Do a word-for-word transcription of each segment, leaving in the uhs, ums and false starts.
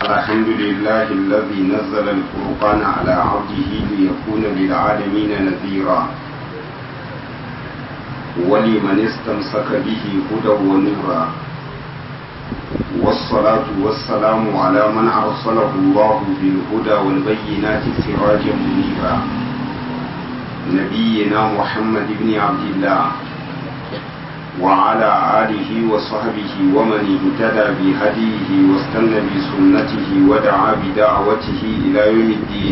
الحمد لله الذي نزل الفرقان على عبده ليكون للعالمين نذيرا ولمن استمسك به هدى ونورا والصلاة والسلام على من أرسله الله بالهدى والبينات سراجا منيرا نبينا محمد بن عبد الله وعلى آله وصحبه ومن اهتدى بهديه واستنى بسنته ودعا بدعوته إلى يوم الدين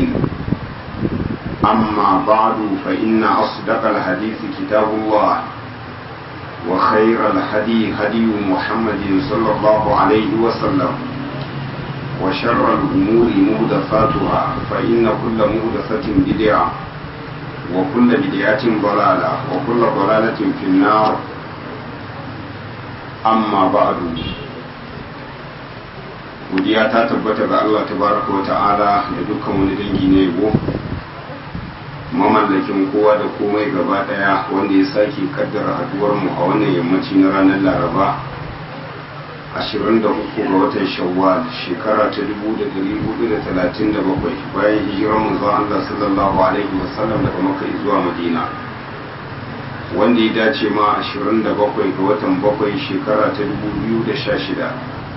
أما بعد فإن أصدق الحديث كتاب الله وخير الهدي هدي محمد صلى الله عليه وسلم وشر الأمور محدثاتها فإن كل محدثة بدعة وكل بدعة ضلالة وكل ضلالة في النار amma ba'du godiya ta tabbata ga Allah tabaraka wa ta'ala da dukkan wani dangi na yabo mamallakin kowa da komai gaba daya wanda ya sake kaddara haduwar mu a wannan yammaci na ranar Laraba ashirin da uku ga watan Shawwal shekara ta dubu da dari hudu da talatin da bakwai bayan hijirar manzon Allah sallallahu alaihi wasallam daga Makka zuwa Madina wanda ya dace ma ashirin da bakwai ga watan bakwai shekara ta dubu biyu da sha shida.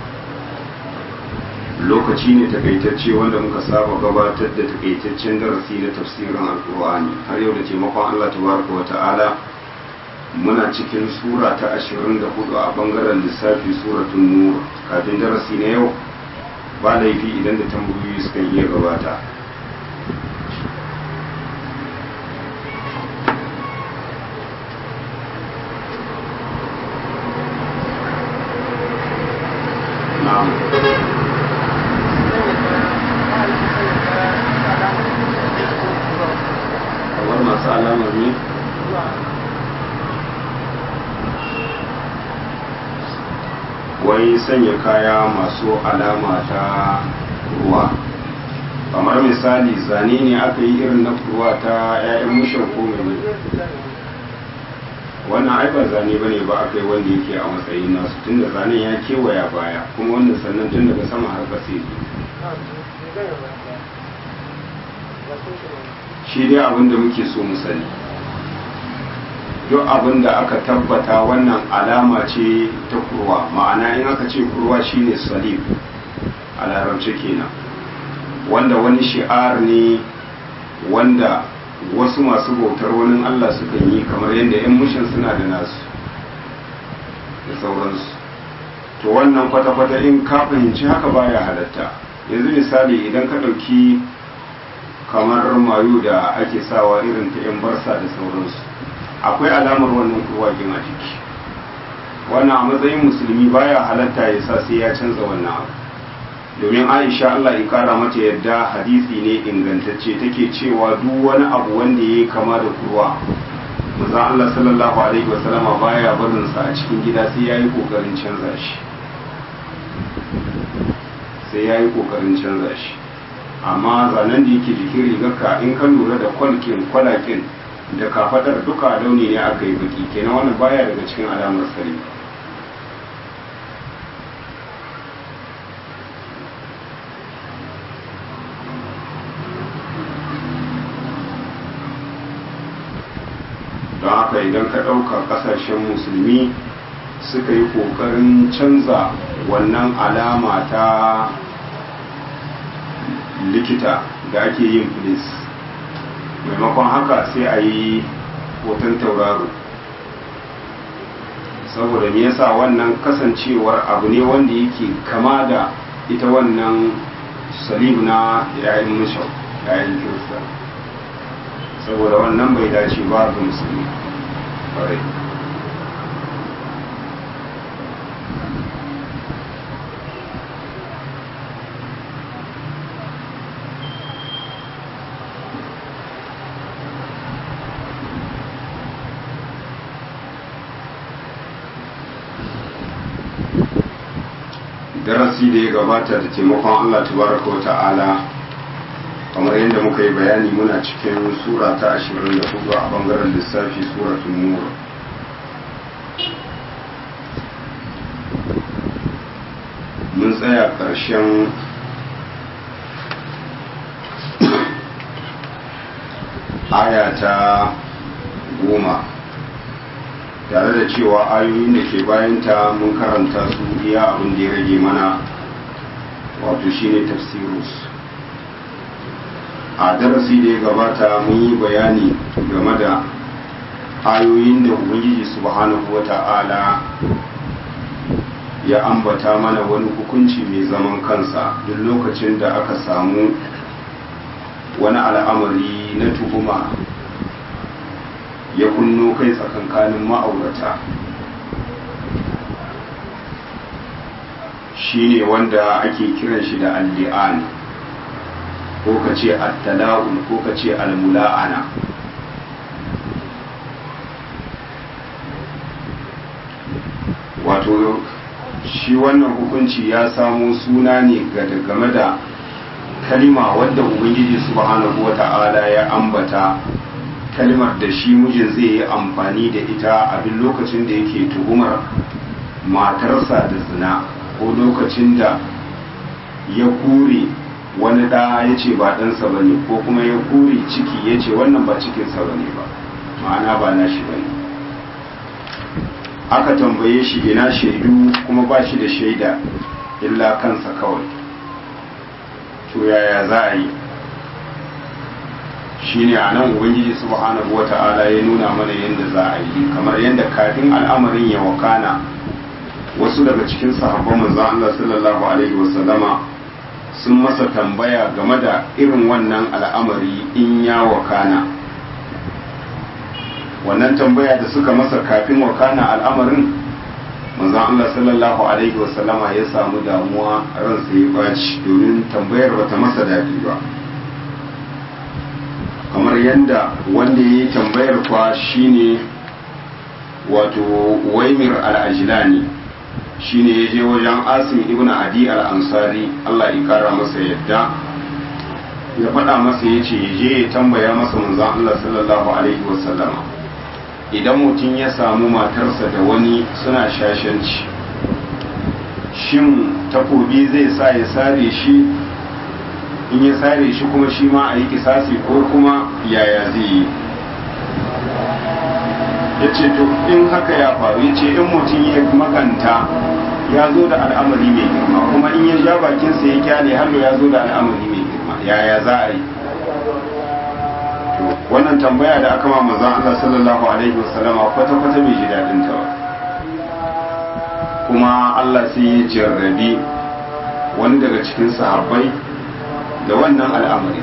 Lokaci ne takaitacce wanda muka saba gabatar da takaitaccen darasi na tafsirin alkur'ani har yau da taimakon Allah tabaraka wa ta'ala muna cikin sura ta ashirin da hudu a bangaren lissafi suratun nur. Kafin darasi na yau ba laifi idan da tambayoyi suka iya gabata. wai sanya kaya masu alama ta ruwa kamar misali zane ne aka yi irin na ruwa ta 'ya'yan mushin ko mai wannan ai ba zane bane ba aka yi wanda yake a matsayin nasu tunda zanen ya kewaya baya kuma wannan sannan tun daga sama har ƙasa shi dai abin da muke so mu sani duk abin da aka tabbata wannan alama ce ta kurwa ma'ana in aka ce kurwa shine salib a larabci kenan wanda wani shi'ar ne wanda wasu masu bautar wani Allah suka yi kamar yadda 'yan mushin suna da nasu da sauransu to wannan kwata-kwata in ka fahimci haka baya halatta yanzu misali idan ka ɗauki kamar mayu da ake sawa irin ta 'yan barsa da sauransu akwai alamar wannan kurwakin a jiki wannan a matsayin musulmi baya halatta ya sa sai ya canza wannan abu domin aisha Allah ya kara mata yadda hadisi ne ingantacce take cewa duk wani abu wanda ya kama da kurwa manzon Allah sallallahu alaihi wasallama baya barin sa a cikin gida sai yayi kokarin canza shi sai yayi kokarin canza shi amma zanen da yake jikin rigarka in ka lura da kwalkin kwalakin da kafadar duka launi ne aka yi baki kenan wannan baya daga cikin alamar sari don haka idan ka ɗauka ƙasashen musulmi suka yi ƙoƙarin canza wannan alama ta likita da ake yin filis maimakon haka sai a yi hoton tauraro saboda me yasa wannan kasancewar abu ne wanda yake kama da ita wannan salib na yayin mushau yayin kirista saboda wannan bai dace ba ga musulmi ƙwarai darasi da ya gabata da taimakon Allah tabaraka wa ta'ala kamar yadda muka yi bayani muna cikin sura ta ashirin da hudu a bangaren lissafi suratul nur mun tsaya ƙarshen aya ta goma, tare da cewa ayoyin da ke bayanta mun karanta su iya abin da ya rage mana, wato shine tafsirus. A darasi da ya gabata mun yi bayani game da ayoyin da ubangiji subhanahu wata'ala ya ambata mana wani hukunci mai zaman kansa duk lokacin da aka samu wani al'amari na tuhuma ya kunno kai tsakankanin ma'aurata, shine wanda ake kiran shi da al-li'an, ko ka ce at-tala'un, ko ka ce al-mula'ana. Wato shi wannan hukunci ya samo suna ne game da kalima wadda ubangiji subhanahu wata'ala ya ambata, kalmar da shi mijin zai yi amfani da ita a duk lokacin da yake tuhumar matarsa da zina, ko lokacin da ya kure wani ɗa ya ce ba ɗansa ba ne, ko kuma ya kure ciki ya ce wannan ba cikinsa ba ne ba, ma'ana ba na shi ba ne. Aka tambaye shi ina shaidu, kuma ba shi da shaida illa kansa kawai, to yaya za a yi? Shine a nan ubangiji subhanahu wata'ala ya nuna mana yadda za a yi, kamar yadda kafin al'amarin ya wakana wasu daga cikin sahabban manzon Allah sallallahu alaihi wasallama sun masa tambaya game da irin wannan al'amari in ya wakana. Wannan tambaya da suka masa kafin wakana al'amarin, manzon Allah sallallahu alaihi wasallama ya samu damuwa, ransa ya baci domin tambayar bata masa daɗi ba. Kamar yadda wanda ya yi tambayar kwa shine wato Waimir al-Ajlani, shine ya je wajen Asim ibn Adi al-Ansari, Allah ya kara masa yadda, ya faɗa masa ya ce ya je ya tambaya masa manzon Allah sallallahu alaihi wasallama, idan mutum ya samu matarsa da wani suna shashanci, shin takobi zai sa ya sare shi? In ya sare shi kuma shi ma a yi kisasi, ko kuma yaya zai yi? Ya ce to in haka ya faru, ya ce in mutum ya makanta ya zo da al'amari mai girma, kuma in ya ja bakinsa ya kyale har ya zo da al'amari mai girma, yaya za a yi? Wannan tambaya da aka ma manzon Allah sallallahu alaihi wasallama kwata-kwata bai ji daɗin ta ba, kuma Allah sai ya jarrabi wani daga cikin sahabbai da wannan al'amari.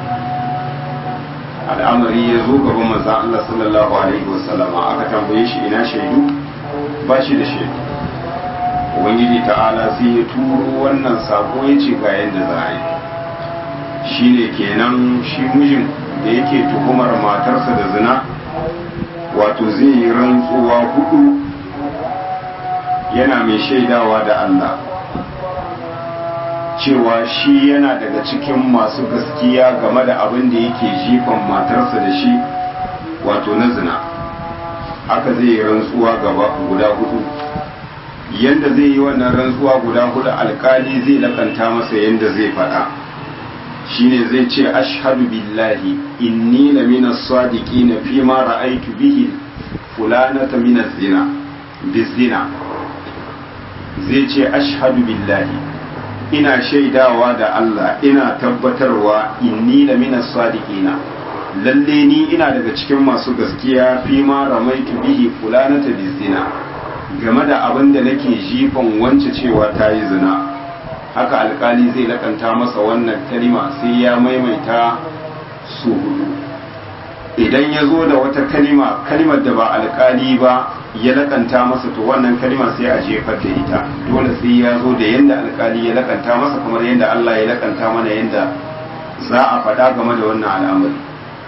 Al'amari ya zo gaban manzon Allah sallallahu alaihi wasallama, aka tambaye shi ina shaidu, ba shi da shaidu. Ubangiji ta'ala sai ya turo wannan sako ya ce ga yadda za a yi. Shine kenan shi mijin da yake tuhumar matarsa da zina, wato zai yi rantsuwa hudu yana mai shaidawa da Allah cewa shi yana daga cikin masu gaskiya game da abin da yake jifan matarsa da shi, wato na zina. Haka zai yi rantsuwa gaba guda hudu. Yanda zai yi wannan rantsuwa guda hudu, alkali zai lakanta masa yanda zai faɗa. Shine zai ce ashhadu billahi inni la min as-sadiqin fi ma ra'aytu bihi fulanata min az-zina bizina. Zai ce ashhadu billahi, ina shaidawa da Allah, ina tabbatarwa inni la min as-sadiqin, lalle ni ina daga cikin masu gaskiya fi ma ramaitu bihi fulanata bizina, game da abin da nake jifan wance cewa ta yi zina. Haka alkali zai lakanta masa wannan kalima sai ya maimaita su hudu. Idan ya zo da wata kalima, kalimar da ba alkali ba ya lakanta masa, to wannan kalima sai a jefar da ita. Dole sai ya zo da yanda alkali ya lakanta masa, kamar yanda Allah ya lakanta mana yanda za a faɗa game da wannan al'amari.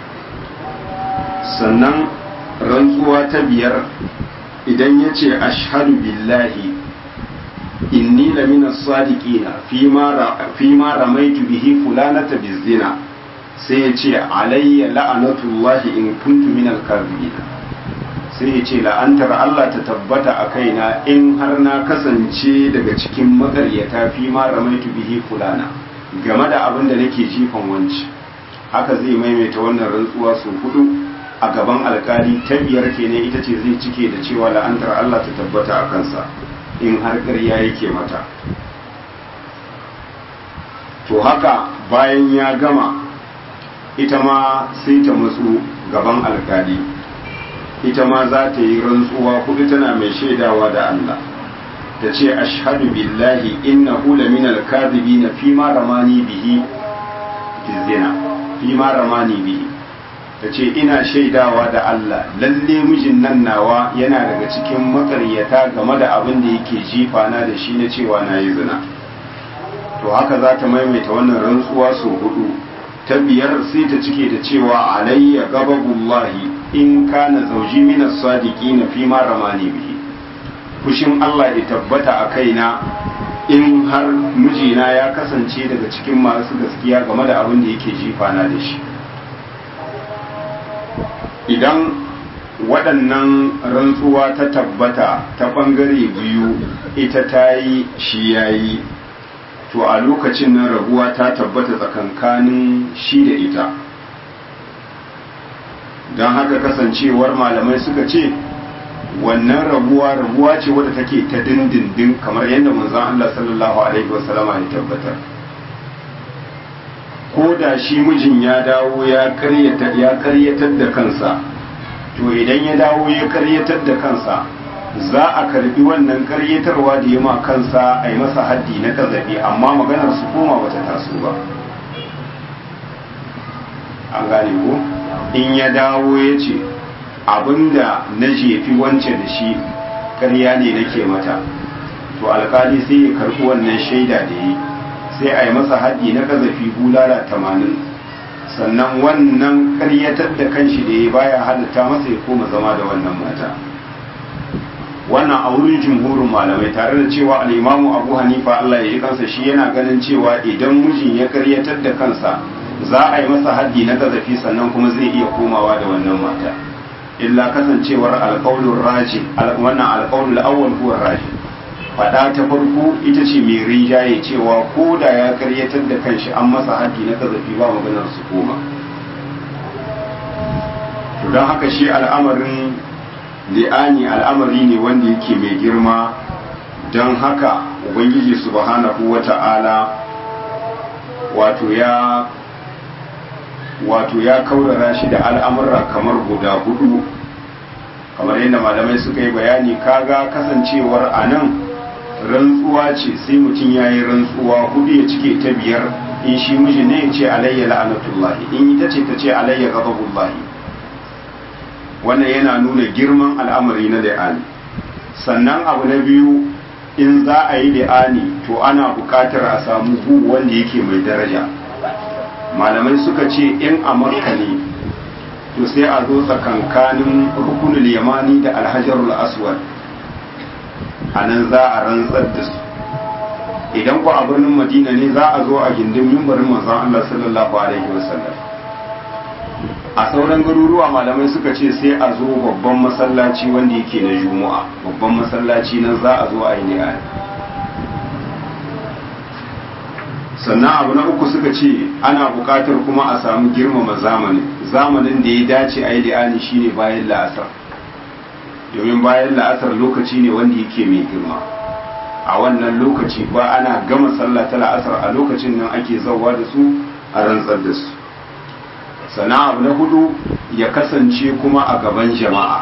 Sannan rantsuwa ta biyar, idan ya ce ashhadu billahi inni la min as-sadiqina fi ma ramaitu bihi fulanata bizina, sai ya ce alayya la'anatullahi in kuntu min al-kadhibin, sai ya ce la'antar Allah ta tabbata a kaina in har na kasance daga cikin makaryata fi ma ramaitu bihi fulana, game da abin da nake jifan wanci. haka zai maimaita wannan rantsuwa su hudu a gaban alkali. Ta biyar kenan ita ce zai cike da cewa la'antar Allah ta tabbata a kansa in har ƙarya yake mata. To haka bayan ya gama ita ma sai ta matsu gaban alkali, ita ma za ta yi rantsuwa hudu tana mai shaidawa da Allah, ta ce ashhadu billahi innahu laminal kadhibina fi ma ramani bihi bizina fi ma ramani bihi, ta ce ina shaidawa da Allah lalle mijin nan nawa yana daga cikin makaryata game da abin da yake jifa na da shi na cewa na yi zina. To haka za ta maimaita wannan rantsuwa sau hudu. Ta biyar sai ta cike da cewa alayya gababullahi in kana zauji min as-sadiqina fi ma ramani bihi, fushin Allah ya tabbata a kaina in har mijina ya kasance daga cikin masu gaskiya game da abin da yake jifa na da shi. Idan waɗannan rantsuwa ta tabbata ta ɓangare biyu, ita ta yi shi ya yi, to a lokacin nan rabuwa ta tabbata tsakankanin shi da ita. Don haka kasancewar malamai suka ce wannan rabuwa rabuwa ce wadda take ta dindindin kamar yadda manzon Allah sallallahu alaihi wasallama ya tabbatar. Ko da shi mijin ya dawo ya karyatar ya karyatar da kansa, to idan ya dawo ya karyatar da kansa za a karbi wannan karyatarwa da ya ma kansa a yi masa haddi na kazafi, amma maganar su koma bata taso ba. An gane ko? In ya dawo ya ce abinda na jefi wance da shi karya ne nake mata, to alkali sai ya karbi wannan shaida da yi, sai a yi masa haddi na kazafi bulala tamanin, sannan wannan karyatar da kanshi da ya baya halatta masa ya koma zama da wannan mata. Wannan a wurin jumhurin malamai, tare da cewa al'imamu Abu Hanifa Allah ya ji kansa shi yana ganin cewa idan mijin ya karyatar da kansa za a yi masa haddi na kazafi sannan kuma zai iya komawa da wannan mata, illa kasancewar alƙaulun raji, wannan alƙaulun awwal huwa raji, faɗa ta farko ita ce mai rinjaye cewa ko da ya karyatar da kanshi an masa haddi na kazafi ba maganar su koma. To don haka shi al'amarin li'ani al'amari ne wanda yake mai girma, don haka ubangiji subhanahu wata'ala wato ya wato ya kaurara shi da al'amurra kamar guda hudu, kamar yadda malamai suka yi bayani. Kaga kasancewar a nan rantsuwa ce, sai mutum ya yi rantsuwa hudu ya cike ta biyar, in shi miji ne ya ce alayya la'anatullahi, in ita ce ta ce alayya ghadabullahi. Wannan yana nuna girman al'amari na li'ani. Sannan abu na biyu, in za a yi li'ani to ana buƙatar a samu gu wanda yake mai daraja. Malamai suka ce in a Makka ne to sai a zo tsakankanin rukunul yamani da alhajarul aswad, a nan za a rantsar da su. Idan ku a birnin Madina ne za a zo a gindin mimbarin manzon Allah sallallahu alaihi wasallam. A sauran garuruwa malamai suka ce sai a zo babban masallaci wanda yake na Juma'a, babban masallaci nan za a zo a yi li'ani. Sannan abu na uku suka ce ana buƙatar kuma a samu girmama zamanin zamanin da ya dace a yi li'ani shine bayan la'asar, domin bayan la'asar lokaci ne wanda yake mai girma. A wannan lokaci ba ana gama sallah ta la'asar, a lokacin nan ake zauwa da su a rantsar da su. Sannan abu na hudu ya kasance kuma a gaban jama'a,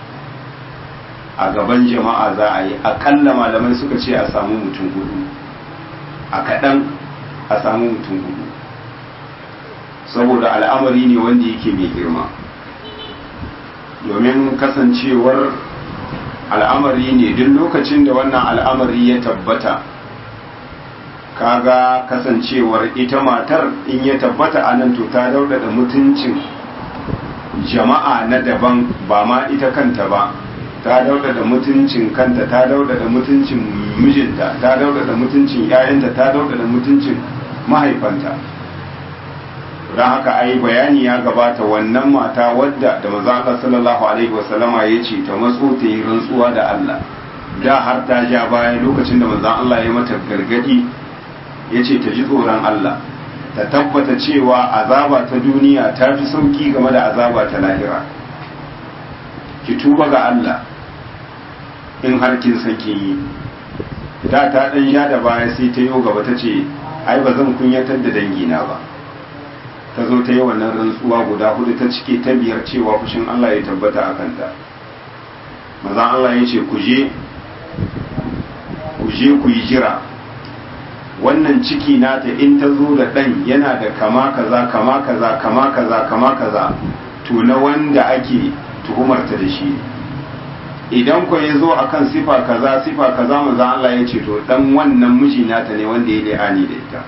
a gaban jama'a za a yi. Akalla malamai suka ce a samu mutum hudu, a kaɗan a samu mutum hudu, saboda al'amari ne wanda yake mai girma. Domin kasancewar al'amari ne duk lokacin da wannan al'amari ya tabbata, kaga kasancewar ita matar in ya tabbata a nan to ta daudada mutuncin jama'a na daban, ba ma ita kanta ba, ta daudada mutuncin kanta, ta daudada mutuncin mijinta, ta daudada mutuncin 'ya'yanta, ta daudada mutuncin mahaifanta. don haka ai bayani ya gabata wannan mata wadda da manzo Allah sallallahu alaihi wasallama ya ce ta matso ta yi rantsuwa da Allah, da har ta ja baya lokacin da manzo Allah ya mata gargadi ya ce ta ji tsoron Allah, ta tabbata cewa azaba ta duniya ta fi sauki game da azaba ta lahira. Ki tuba ga Allah in har kin san kin yi. Da ta dan ja da baya sai ta yo gaba ta ce ai ba zan kunyatar da dangina ba. Ta zo ta yi wannan rantsuwa guda hudu ta cike ta biyar cewa fushin Allah ya tabbata a kanta. Maza Allah ya ce ku je ku je ku yi jira, wannan ciki nata in ta zo da ɗan yana da kama kaza kama kaza kama kaza kama kaza to na wanda ake tuhumarta da shi. Idan ku ya zo akan sifa kaza sifa kaza maza Allah ya ce to dan wannan miji nata ne wanda ya li'ani da ita.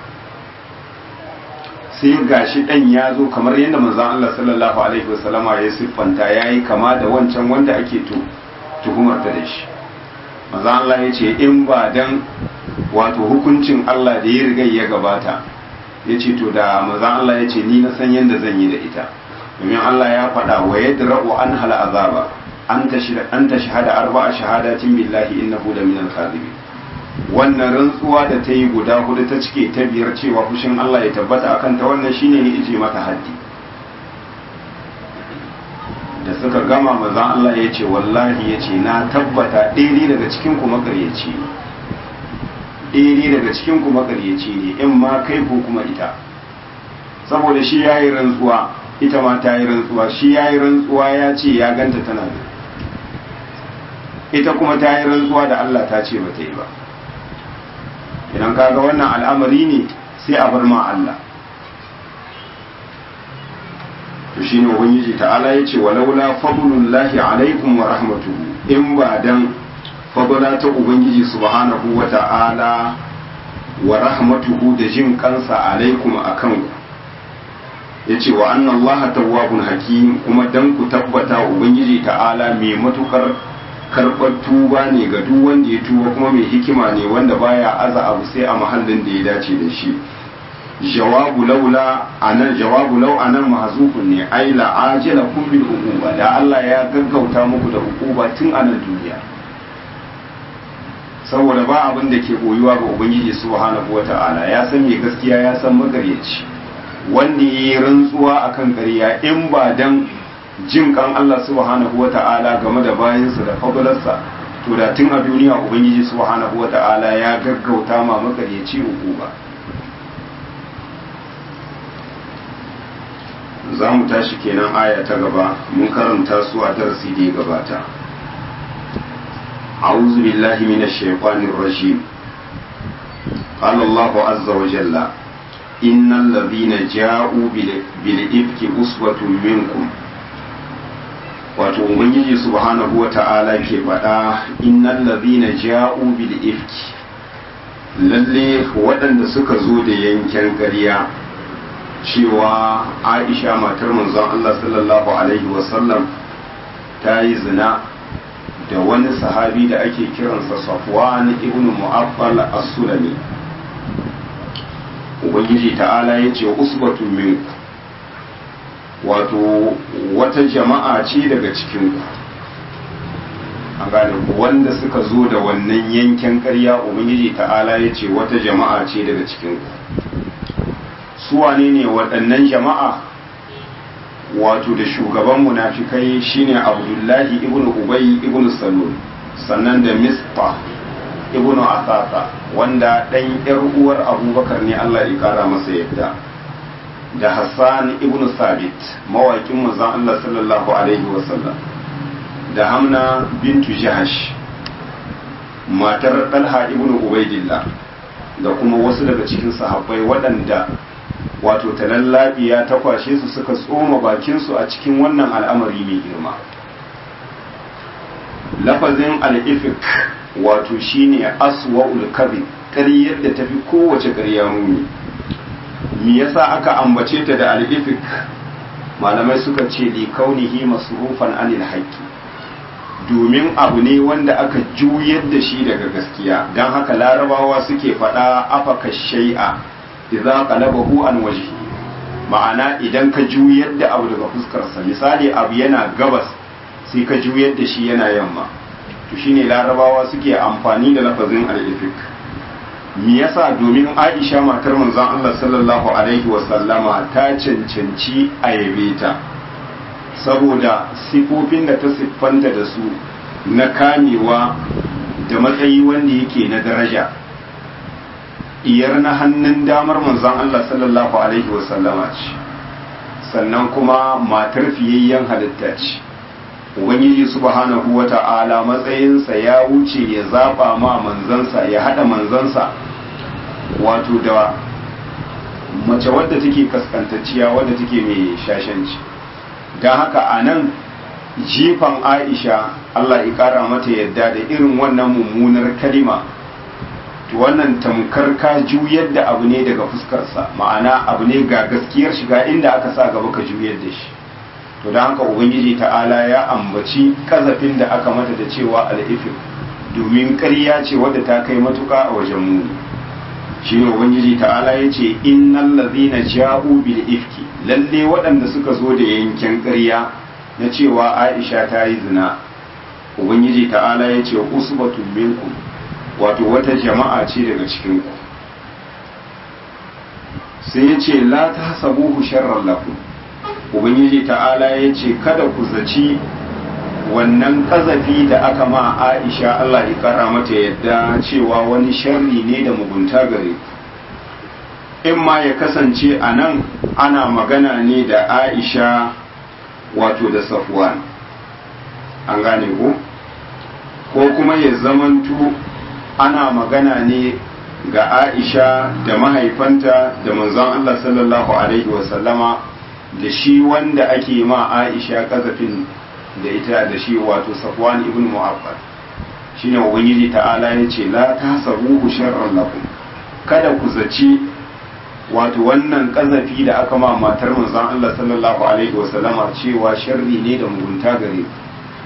Sai gashi dan ya zo kamar yadda manzon Allah sallallahu alaihi wasallama ya siffanta yayi kama da wancan wanda ake to tuhumar ta da shi. Manzon Allah ya ce in ba dan wato hukuncin Allah da ya riga ya gabata ya ce to da manzon Allah ya ce ni na san yadda zan yi da ita, domin Allah ya faɗa wa yadra'u an hal azaba an tashhada an tashhada arba'a shahadatin billahi innahu la minal kadhibin. Wannan rantsuwa da ta yi guda hudu ta cike ta biyar cewa fushin Allah ya tabbata akan ta, wannan shine ne ije mata haddi. Da suka gama manzon Allah ya ce wallahi ya ce na tabbata ɗaya daga cikin ku makaryaci ne, ɗaya daga cikin ku makaryaci ne, in ma kai ko kuma ita. Saboda shi yayi rantsuwa ita ma ta yi rantsuwa, shi yayi rantsuwa ya ce ya ganta tana da, ita kuma ta yi rantsuwa da Allah ta ce ba ta yi ba. Idan kaga wannan al'amari ne sai a bar ma Allah. To shine ubangiji ta'ala yace walaula fadlullahi alaikum wa rahmatuhu, in ba dan fadla ta ubangiji subhanahu wa ta'ala wa rahmatuhu da jin kansa alaikum akan ku, yace wa anna allaha tawwabun hakim, kuma dan ku tabbata ubangiji ta'ala mai matukar karɓar tuba ne ga duk wanda ya tuba, kuma mai hikima ne wanda baya aza abu sai a mahallin da ya dace da shi. Jawabu laula anan jawabu law anan mahzufun ne, ai la ajala kum bil uquba, da Allah ya gaggauta muku da uquba tun a nan duniya. Saboda ba abin da ke boyuwa ga ubangiji subhanahu wata'ala, ya san me gaskiya ya san magaryaci, wanda yayi rantsuwa akan ƙarya in ba dan jin kan Allah subhanahu wa ta'ala game da bayansa da fadalarsa, to da tun a duniya ubangiji subhanahu wa ta'ala ya gaggauta ma makaryaci hukuma. Za mu tashi kenan aya ta gaba, mun karanta su a darasi da ya gabata. a'udhu billahi minash shaitanir rajim. qala Allahu azza wa jalla innal ladhina ja'u bil ifki uswatun minkum. Wato ubangiji subhanahu wata'ala ke faɗa innal ladhina ja'u bil ifki, lalle waɗanda suka zo da yanken ƙarya cewa Aisha matar manzon Allah sallallahu alaihi wasallam ta yi zina da wani sahabi da ake kiransa Safwan ibn Mu'affal as-Sulami. Ubangiji ta'ala ya ce usbatun minkum, wato wata jama'a ce daga cikinku. An gane ku wanda suka zo da wannan yanken ƙarya, ubangiji ta'ala ya ce wata jama'a ce daga cikinku. Su wane ne waɗannan jama'a? Wato da shugaban munafikai shine Abdullahi ibn Ubay ibn Salul, sannan da Mistah ibn Asasa wanda ɗan ƴar uwar Abubakar ne, Allah ya kara masa yadda, da Hassan ibn Sabit mawaƙin manzon Allah sallallahu alaihi wasallam, da Hamna bintu Jahash matar Talha ibn Ubaidillah, da kuma wasu daga cikin sahabbai waɗanda wato talallabiya ta kwashe su suka tsoma bakinsu a cikin wannan al'amari mai girma. Lafazin al'ifik wato shine aswa'ul kadhib, ƙaryar da tafi kowace ƙarya muni. Me yasa aka ambace ta da al'ifik? Malamai suka ce li kaunihi masrufan anil haqqi, domin abu ne wanda aka juyar da shi daga gaskiya, don haka larabawa suke faɗa afaka shay'a idza qalabahu an wajhi, ma'ana idan ka juyar da abu daga fuskarsa. Misali abu yana gabas sai ka juyar da shi yana yamma, to shine larabawa suke amfani da lafazin al-ifk. me yasa domin Aisha matar manzon Allah sallallahu alaihi wasallama ta cancanci a yabe ta saboda sifofin da ta siffanta da su na kamewa da matsayi wanda yake na daraja. Iyar na hannun damar manzon Allah sallallahu alaihi wasallama ce, sannan kuma matar fiyayyen halitta ce. Ubangiji subhanahu wa ta'ala matsayinsa ya wuce ya zaba ma manzansa, ya hada manzansa wato da mace wadda take kaskantacciya, wadda take mai shashanci. don haka a nan jifan Aisha Allah ya kara mata yadda da irin wannan mummunar kalima, to wannan tamkar ka juyar da abu ne daga fuskarsa, ma'ana abu ne ga gaskiyar shiga inda aka sa gaba ka juyar da shi. To don haka ubangiji ta'ala ya ambaci kazafin da aka mata da cewa al'ifin, domin ƙarya ce wadda ta kai matuka a wajen muni. Shi ne ubangiji ta'ala ya ce innal ladhina ja'u bil ifki, lalle waɗanda suka zo da yankin ƙarya na cewa Aisha ta yi zina, ubangiji ta'ala ya ce usbatun minkum, wato wata jama'a ce daga cikin ku. Sai ya ce la tahsabuhu sharran lakum, ubangiji ta'ala ya ce kada ku zaci wannan kazafi da aka ma Aisha Allah ya kara mata yadda cewa wani sharri ne da mugunta gare ku. In ma ya kasance a nan ana magana ne da Aisha wato da Safwan, an gane ku, ko kuma ya zamantu ana magana ne ga Aisha da mahaifanta da manzon Allah sallallahu alaihi wasallama da shi wanda ake ma Aisha kazafin da ita da shi wato Safwan ibn Mu'affal. Shine ubangiji ta'ala ya ce la tahsabuhu sharran lakum, kada ku zaci wato wannan kazafi da aka ma matar manzon Allah sallallahu alaihi wasallama cewa sharri ne da mugunta gare ku.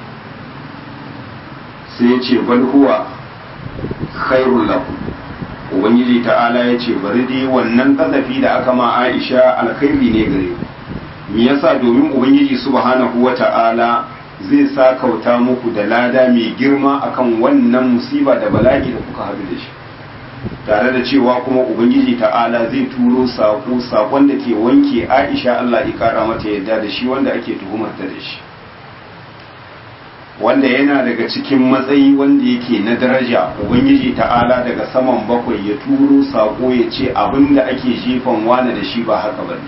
Sai ya ce bal huwa khairul lakum, ubangiji ta'ala ya ce bari dai wannan kazafi da aka ma Aisha alkhairi ne gare ku. Me yasa? Domin ubangiji subhanahu wata'ala zai sa kauta muku da lada mai girma akan wannan musiba da bala'i da kuka haɗu da shi, tare da cewa kuma ubangiji ta'ala zai turo sako sakon da ke wanke Aisha Allah ya kara mata yadda da shi wanda ake tuhumarta da shi, wanda yana daga cikin matsayi wanda yake na daraja. Ubangiji ta'ala daga saman bakwai ya turo sako ya ce abinda ake jifan wani da shi ba haka bane.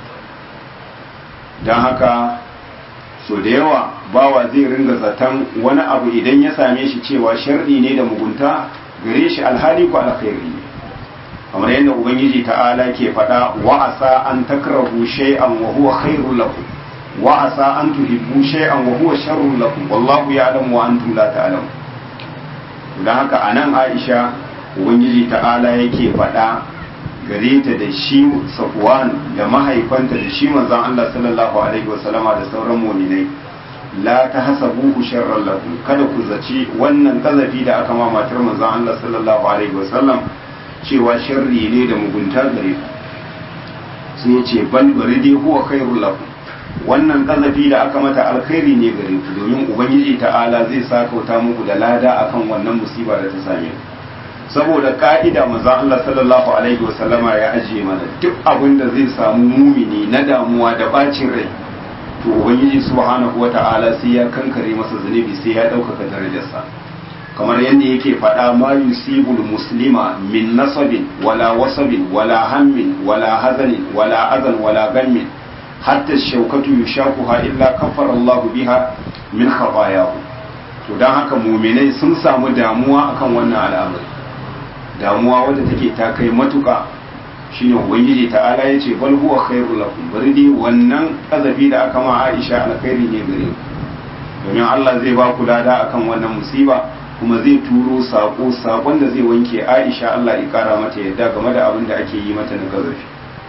don haka so da yawa bawa zai ringa zaton wani abu idan ya same shi cewa sharri ne da mugunta gare shi, alhali ko alkhairi ne. kamar yadda ubangiji ta'ala ke faɗa wa asa an takrahu shay'an wa huwa khairul lakum wa asa an tuhibbu shay'an wa huwa sharrul lakum wallahu ya'lamu wa antum la ta'lamun. don haka anan Aisha ubangiji ta'ala yake faɗa gare ta da shi Safwan da mahaifanta da shi manzon Allah sallallahu alaihi wasallama da sauran mu'minai, la tahsabuhu sharran lakum, kada ku zaci wannan kazafi da aka ma matar manzon Allah sallallahu alaihi wasallam cewa sharri ne da mugunta gare ku. Sai ya ce bal baridi huwa khairul lakum, wannan kazafi da aka mata alkhairi ne gare ku, domin ubangiji ta'ala zai sakauta muku da lada akan wannan musiba da ta same ku. Saboda ka'ida manzon Allah sallallahu alaihi wasallama ya ajiye mana duk abin da zai samu mumini na damuwa da bacin rai, to ubangiji subhanahu wata'ala sai ya kankare masa zunubi, sai ya ɗaukaka darajarsa. kamar yadda yake faɗa ma yusibul muslima min nasabin wala wasabin wala hammin wala hazanin wala azan wala gammin hatta shaukatu yushakuha illa kafara Allahu biha min khatayahu. to dan haka mu'minai sun samu damuwa akan wannan al'amari, damuwa wadda take ta kai matuka. shine ubangiji ta'ala yace bal huwa khairul lakum, bari dai wannan kazafi da aka ma Aisha alkhairi ne gare ku, domin Allah zai ba ku lada akan wannan musiba, kuma zai turo sako sakon da zai wanke Aisha Allah ya kara mata yadda game da abin da ake yi mata na kazafi.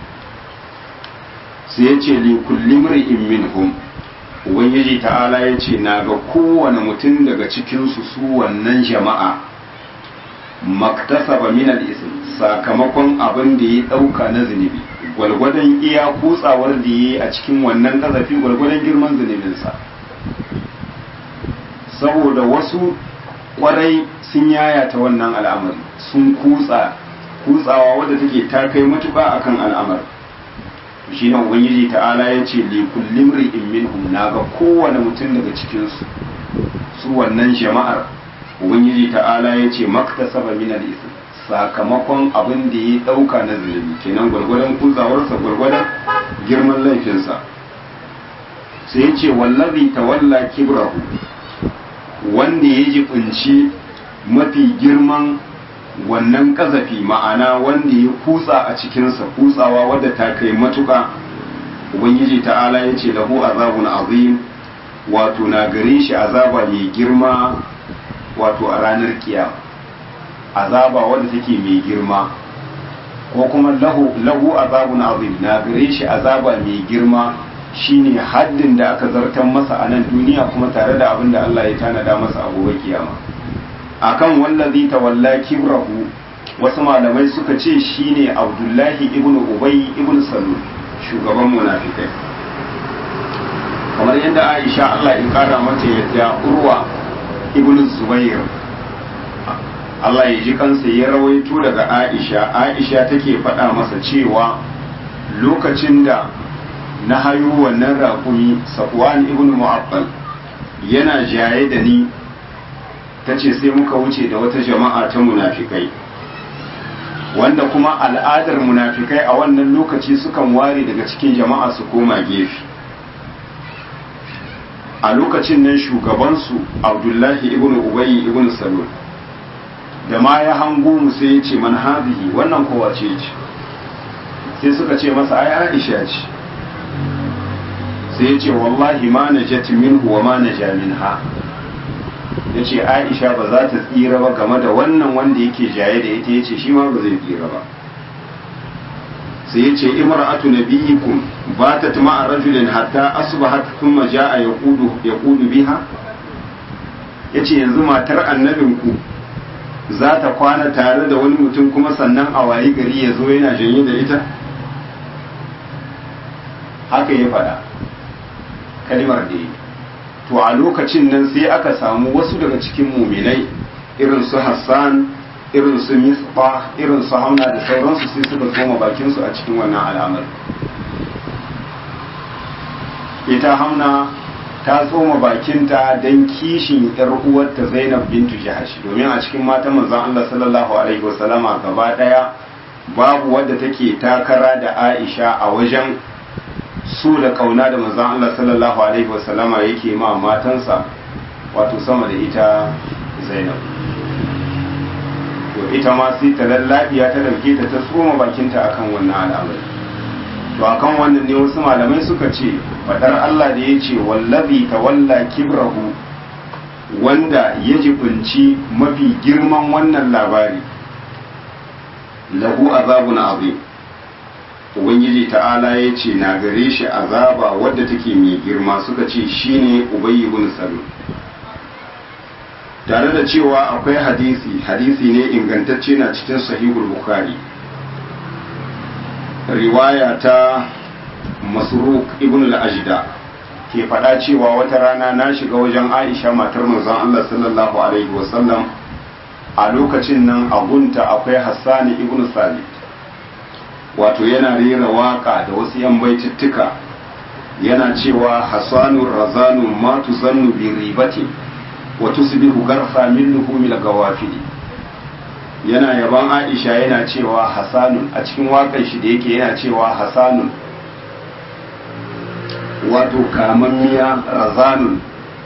sai yace li kulli mar'in minhum, ubangiji ta'ala yace na ga kowane mutum daga cikin su su wannan jama'a maktasaba min al-ism, sakamakon abin da ya dauka na zunubi, gwalgwadon iya kutsawar da yayi a cikin wannan kazafi gwalgwadon girman zunubinsa. saboda wasu kwarai sun yayata wannan al'amari, sun kutsa kutsawa wadda take ta kai matuƙa akan al'amar shi ne ubangiji ta'ala ya ce li kullum ri'in minhum na ga kowane mutum daga cikinsu su wannan jama'ar ubangiji ta'ala ya ce maktasaba min al-ism sakamakon abin da ya dauka na zulumi kenan gwargwadon kutsawarsa gwargwadon girman laifinsa sai ya ce wallazi tawalla kibrahu wanda ya jibinci mafi girman wannan kazafi ma'ana wanda ya kutsa a cikinsa kutsawa wadda ta kai matuka ubangiji ta'ala ya ce lahu azabun azim wato na gare shi azaba mai girma wato a ranar kiyama azaba wadda take mai girma ko kuma lahu lahu azabun azim na gare shi azaba mai girma shine haddin da aka zartar masa a nan duniya kuma tare da abin da Allah ya tanada masa a gobe kiyama akan wallazi tawalla kibrahu wasu malamai suka ce shine Abdullahi ibn Ubay ibn Salul shugaban munafikai kamar yadda Aisha Allah ya kara mata yadda Urwa ibn Zubair Allah ya ji kansa ya rawaito daga Aisha Aisha take faɗa masa cewa lokacin da na hayo wannan raƙumi Safwan ibn Mu'affal yana jaye da ni ta ce sai muka wuce da wata jama'a ta munafikai wanda kuma al'adar munafikai a wannan lokaci sukan ware daga cikin jama'a su koma gefe a lokacin nan shugabansu Abdullahi ibn Ubay ibn Salul da ma ya hango mu sai ya ce man hadhihi wannan kowa ce ce sai suka ce masa ai Aisha ce sai ya ce wallahi ma najat minhu wa ma naja minha ya ce Aisha ba za ta tsira ba game da wannan wanda yake jaye da ita ya ce shi ma ba zai tsira ba sai ya ce imra'atu nabiyikum batat ma'a rajulin hatta asbahat thumma ja'a yaqudu yaqudu biha yace yanzu matar annabinku za ta kwana tare da wani mutum kuma sannan a wayi gari ya zo yana janye da ita haka ya faɗa kalimar da yi to a lokacin nan sai aka samu wasu daga cikin muminai irin su Hassan irin su Misbah irin su Hamna da sauransu sai suka koma bakinsu a cikin wannan al'amari ita Hamna ta tsoma bakinta don kishin yar uwarta Zainab bintu Jahash domin a cikin matan manzon Allah sallallahu alaihi wasallama gaba daya babu wadda take takara da Aisha a wajen su da kauna da manzon Allah sallallahu alaihi wasallama yake ma matansa wato sama da ita Zainab to ita ma sai ta lallabiya ta dauke ta ta tsoma bakinta akan wannan al'amari to akan wannan ne wasu malamai suka ce fadar Allah da ya ce wallazi tawalla kibrahu wanda ya jibinci mafi girman wannan labari lahu azabun azim ubangiji ta'ala ya ce na gare shi azaba wadda take mai girma suka ce shine Ubay ibn Salul tare da cewa akwai hadisi hadisi ne ingantacce na cikin sahihul bukhari riwaya ta Masruq ibn al-Ajda ke faɗa cewa wata rana na shiga wajen Aisha matar manzon Allah sallallahu alaihi wasallam a lokacin nan a gunta akwai Hassan ibn Sabit wato yana rera waka da wasu yan baitittuka yana cewa Hassanur razanu ma tuzannu bi ribati wa tusbihu garfa min luhumil gawafili yana yaban Aisha yana cewa Hassanun a cikin waƙar shi da yake yana cewa Hassanun wato kamammiya razanun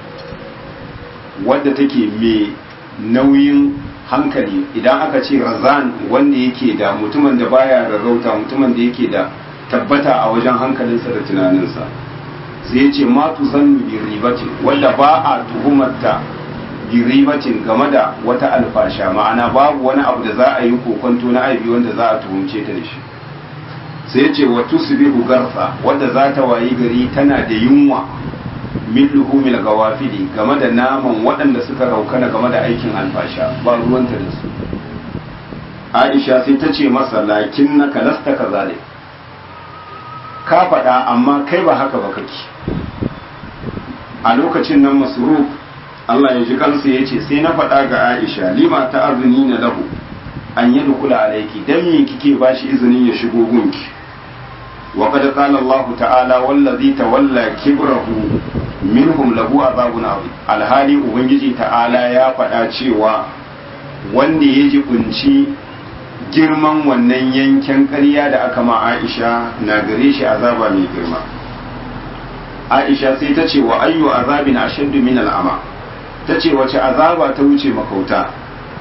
wadda take mai nauyin hankali idan aka ce razan wanda yake da mutumin da baya rarrauta mutumin da yake da tabbata a wajen hankalinsa da tunaninsa sai ya ce matu zannu bi ribatin wanda ba a tuhumarta bi ribatin game da wata alfasha ma'ana babu wani abu da za a yi kokonto na aibi wanda za a tuhumce ta da shi sai ya ce wa tusbihu garfa wadda za ta wayi gari tana da yunwa min luhumil gawafili game da naman waɗanda suka raukana game da aikin alfasha ba ruwanta da su Aisha sai ta ce masa lakin na kalasta ka zale ka faɗa amma kai ba haka ba kake a lokacin nan Masruq Allah ya ji kansa ya ce sai na faɗa ga Aisha lima ta azuni na lahu an yadkhula alayki dan me kike bashi izinin ya shigo gunki wa qad qala Allah ta'ala wallazi tawalla kibrahu minhum lahu azabun azim alhali ubangiji ta'ala ya faɗa cewa wanda ya jibunci girman wannan yankin ƙarya da aka ma Aisha na gare shi azaba mai girma. Aisha sai ta ce wa ayyu azabin ashaddu min al'ama, ta ce wace azaba ta wuce makauta,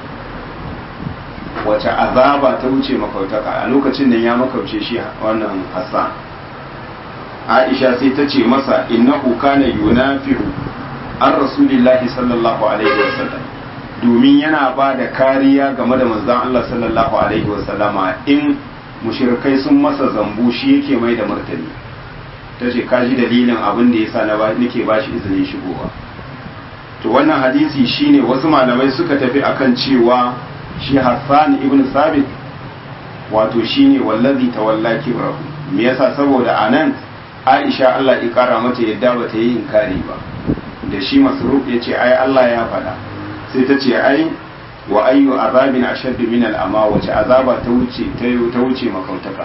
wace azaba ta wuce makauta a lokacin da ya makauce shi wannan Hassan. Aisha sai ta ce masa innahu kana yunafiru an rasulillahi sallallahu alaihi wasallam, domin yana ba da kariya game da manzon Allah sallallahu alaihi wasallama in mushrikai sun masa zambu shi yake mai da martani. Ta ce kaji dalilin abin da yasa na nake ba shi izinin shigowa. To wannan hadisi shine wasu malamai suka tafi akan cewa shi Hassan ibn Sabit wato shine wallazi tawalla kibrahu. Me yasa? saboda anan Aisha Allah ya kara mata yadda bata yi inkari ba. Da shi Masruq yace ai Allah ya faɗa. Sai ta ce ai wa ayyu azabin ashaddu min al-ama, wace azaba ta wuce ta wuce makautaka.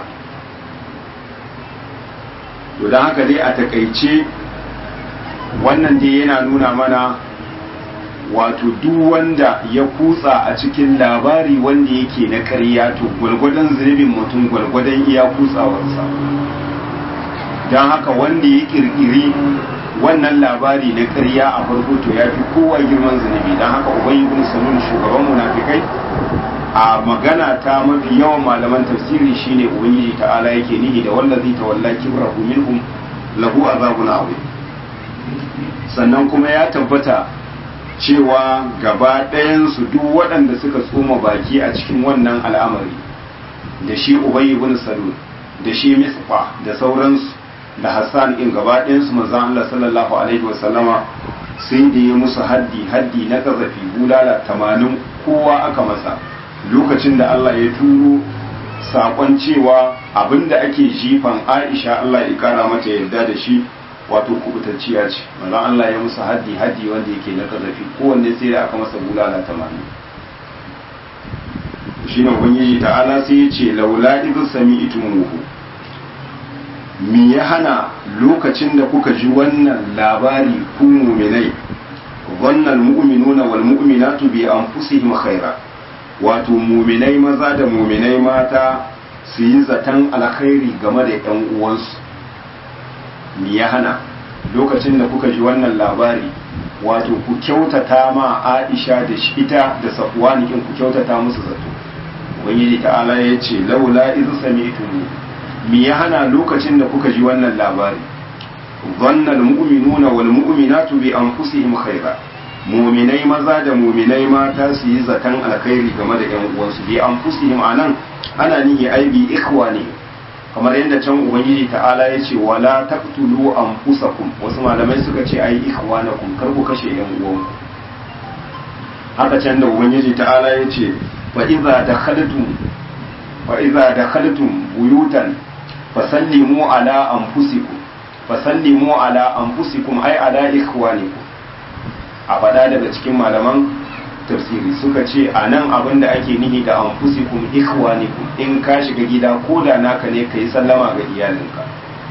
To dan haka dai a takaice wannan dai yana nuna mana wato duk wanda ya kutsa a cikin labari wanda yake na ƙarya to gwalgwadon zunubin mutum gwalgwadon iya kutsawarsa. Don haka wanda ya kirkiri wannan labari na ƙarya a farko to ya fi kowa girman zunubi. Don haka Ubay ibn Salul shugaban munafikai a magana ta mafi yawan malaman tafsiri shine ubangiji ta'ala yake nihi da wallazi tawalla kibrahu minhum lahu azabun azim. Sannan kuma ya tabbata cewa gaba ɗayansu duk waɗanda suka tsoma baki a cikin wannan al'amari da shi Ubay ibn Salul da shi Misfa da sauransu da Hassan in gaba ɗayansu manzon Allah sallallahu alaihi wasallama sai da ya musu haddi haddi na kazafi bulala tamanin kowa aka masa lokacin da Allah ya turo sakon cewa abinda ake jifan Aisha Allah ya kara mata yarda da shi wato kubutacciya ce. manzon Allah ya musu haddi haddi wanda yake na kazafi kowanne sai da aka masa bulala tamanin. shine ubangiji ta'ala sai ya ce laula idh sami'tumuhu, me ya hana lokacin da kuka ji wannan labari ku mu'minai, wannan mu'minuna wal mu'minatu bi anfusihim khaira, wato mu'minai maza da mu'minai mata su yi zaton alkhairi game da ƴan uwansu. me ya hana lokacin da kuka ji wannan labari wato ku kyautata ma Aisha da shi ita da Safwan kin ku kyautata musu zato. ubangiji ta'ala ya ce laula iz sami'tum, me ya hana lokacin da kuka ji wannan labari dhannal mu'minuna wal mu'minatu bi anfusihim khaira, mu'minai maza da mu'minai mata su yi zaton alkhairi game da ƴan uwansu. bi anfusihim anan ana nihi ai bi ikhwani, kamar yadda can ubangiji ta'ala ya ce wala taqtulu anfusakum, wasu malamai suka ce ai ikhwanakum, kar ku kashe ƴan uwanku. haka can da ubangiji ta'ala ya ce fa idza dakhaltum fa idza dakhaltum buyutan fasallimu ala anfusikum fasallimu ala anfusikum ay ala ikhwanikum. a fada daga cikin malaman tafsiri suka ce a nan abin da ake nihi da anfusikum ikhwanikum, in ka shiga gida ko da naka ne ka yi sallama ga iyalinka.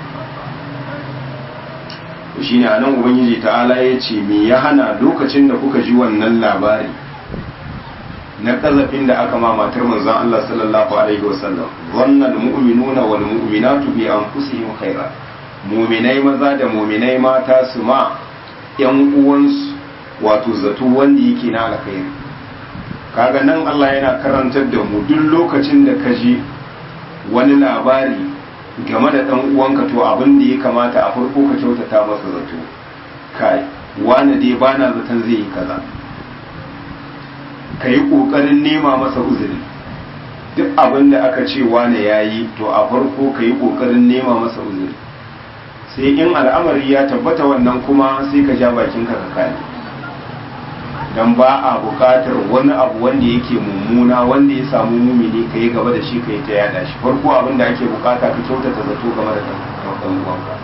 shi ne a nan ubangiji ta'ala ya ce me ya hana lokacin da kuka ji wannan labari na kazafin da aka ma matar manzon Allah sallallahu alaihi wasallam, wannan mu'minuna wal mu'minatu bi anfusihim khaira, mu'minai maza da mu'minai mata su ma yan uwansu wato zato wanda yake na alkhairi. kaga nan Allah yana karantar da mu duk lokacin da ka ji wani labari game da dan uwanka to abin da ya kamata a farko ka kyautata masa zato. kai wani dai bana zaton zai yi kaza, ka yi kokarin nema masa uzuri. duk abin da aka ce wani yayi to a farko ka yi kokarin nema masa uzuri, sai in al'amari ya tabbata wannan kuma sai ka ja bakinka ka kai. dan ba a bukatar wani abu wanda yake mummuna wanda ya samu mumini ka yi gaba da shi ka yi ta yada shi. farko abin da ake bukata ka kyautata zato game da ɗan uwanka.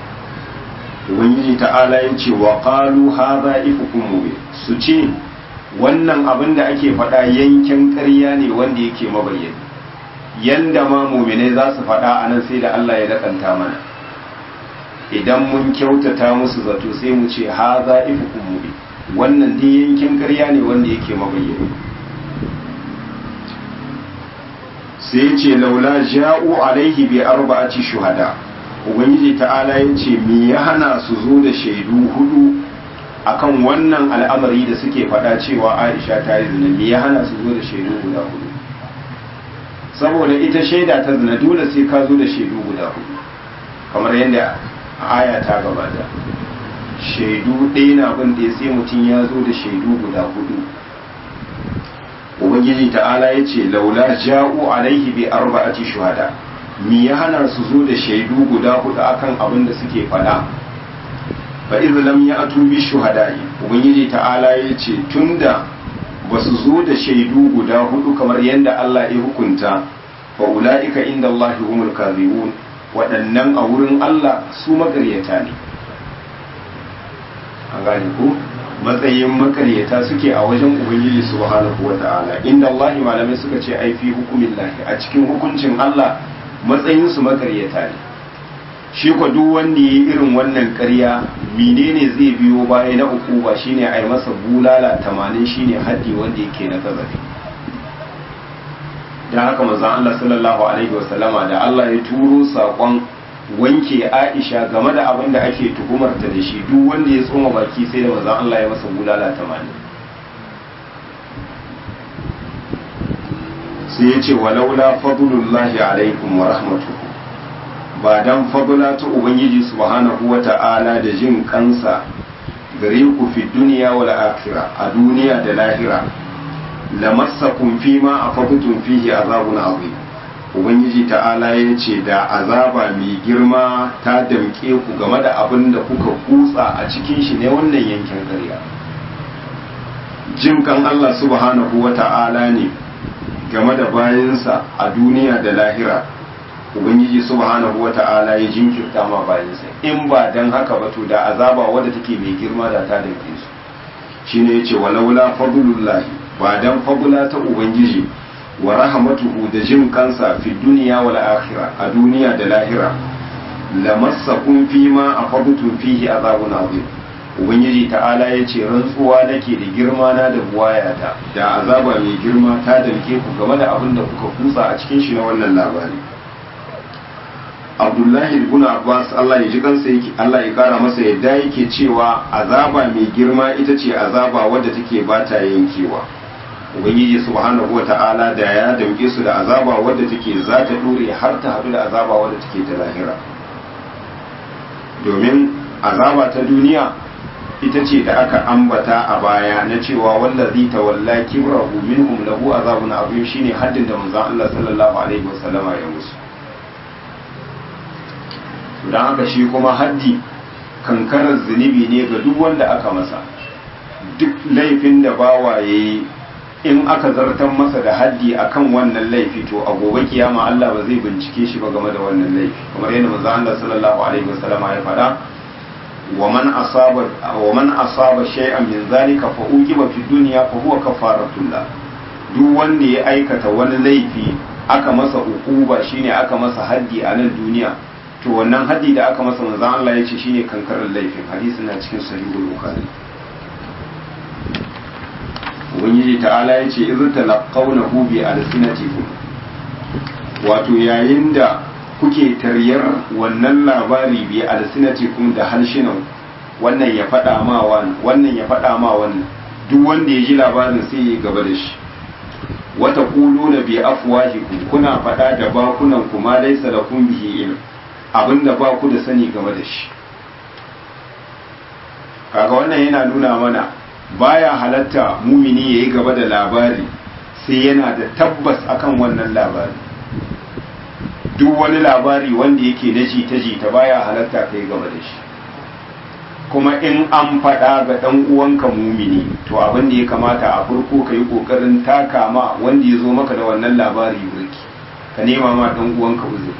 ubangiji ta'ala ya ce wa qalu hadha ifkum mubin, su ce wannan abin da ake faɗa yankin ƙarya ne wanda yake mabayyani yanda ma muminai za su faɗa a nan sai da Allah ya dakanta mana idan mun kyautata musu zato sai mu ce ha za ifukun mubi wannan dai yankin ƙarya ne wanda yake mabayyani sai ce laula ja'u alaihi bi arba'ati shuhada ubangiji ta'ala ya ce me ya hana su zo da shaidu hudu akan wannan al'amari da suke faɗa cewa Aisha ta yi zina me ya hana su zo da shaidu guda hudu saboda ita shaida ta zina dole sai ka zo da shaidu guda hudu kamar yadda aya ta gabata shaidu ɗaya na bin ɗaya sai mutum ya zo da shaidu guda hudu ubangiji ta'ala ya ce laula ja'u alaihi bi arba'ati shuhada mi ya hana su zo da shaidu guda hudu akan abin da suke faɗa fa idh lam ya'tu bi shuhada'i ubangiji ta'ala ya ce tunda ba su zo da shaidu guda hudu kamar yadda Allah ya hukunta fa ulaika inda Allah humul kadhibun waɗannan a wurin Allah su magaryata ne an gane ku matsayin makaryata suke a wajen ubangiji subhanahu wata'ala inda Allah malamai suka ce ai fi hukumillahi a cikin hukuncin Allah matsayin su makaryata ne shi ko duk wanda yi irin wannan ƙarya menene zai biyo baya na uku ba shine ai masa bulala tamanin shine haddi wanda yake na kazafi dan haka manzon Allah sallallahu alaihi wasallama da Allah ya turo sakon wanke Aisha game da abin da ake tuhumarta da shi duk wanda ya tsoma baki sai da manzon Allah ya masa bulala tamanin sai ya ce walaula fadlullahi alaikum wa rahmatuhu ba dan fadla ta ubangiji subhanahu wata'ala da jin kansa gare ku fi duniya wal akhirah a duniya da lahira lamassakum fima afadtum fihi azabun azim ubangiji ta'ala ya ce da azaba mai girma ta damke ku game da abin da kuka kutsa a cikin shi ne wannan yankin ƙarya jin kan Allah subhanahu wata'ala ne game da bayansa a duniya da lahira ubangiji subhanahu wata'ala ya jinkirta ma bayansa in ba dan haka ba to da azaba wadda take mai girma da ta dake su shine yace walaula fadlullahi ba dan fadla ta ubangiji wa rahmatuhu da jin kansa fi dunya wal akhirah a duniya da lahira lamassakum fima afadtum fihi azabun azim ubangiji ta'ala yace rantsuwa nake da girma na da buwayata da azaba mai girma ta dake ku game da abin da kuka kusa a cikin shi na wannan labari Abdullahi ibn Abbas Allah ya ji kansa yake Allah ya kara masa yadda yake cewa azaba mai girma ita ce azaba wadda take bata yankewa ubangiji subhanahu wata'ala da ya damke su da azaba wadda take za ta dore har ta hadu da azaba wadda take ta lahira domin azaba ta duniya ita ce da aka ambata a baya na cewa wallazi tawalla kibrahu minhum lahu azabun azim shine haddin da manzon Allah sallallahu alaihi wasallama ya musu don haka shi kuma haddi kankarar zunubi ne ga duk wanda aka masa duk laifin da bawa ya yi in aka zartan masa da haddi akan wannan laifi to a gobe kiyama Allah ba zai bincike shi ba game da wannan laifi kamar yadda manzo Allah sallallahu alaihi wasallama ya faɗa wa man asaba wa man asaba shay'an min zalika fa uqiba fi dunya fa huwa kafaratun la duk wanda ya aikata wani laifi aka masa ukuba shine aka masa haddi a nan duniya to wannan haddi da aka masa manzon Allah ya ce shine kankarar laifin hadisin na cikin sahihul bukhari ubangiji ta'ala ya ce idza talaqawnahu bi alsinatikum wato yayin da kuke taryar wannan labari bi alsinatikum da harshenan wannan ya faɗa ma wannan wannan ya faɗa ma wannan duk wanda ya ji labarin sai ya gaba da shi wata quluna bi afwahikum kuna faɗa da bakunan kuma laysa lakum bihi ilm abinda ba ku da sani game da shi kaga wannan yana nuna mana baya halatta mumini yayi gaba da labari sai yana da tabbas akan wannan labari duk wani labari wanda yake na jita jita baya halatta kai gaba da shi kuma in an faɗa ga ɗan uwanka mumini to abin da ya kamata a farko ka yi ƙoƙarin taka ma wanda ya zo maka da wannan labari burki ka nema ma ɗan uwanka uzuri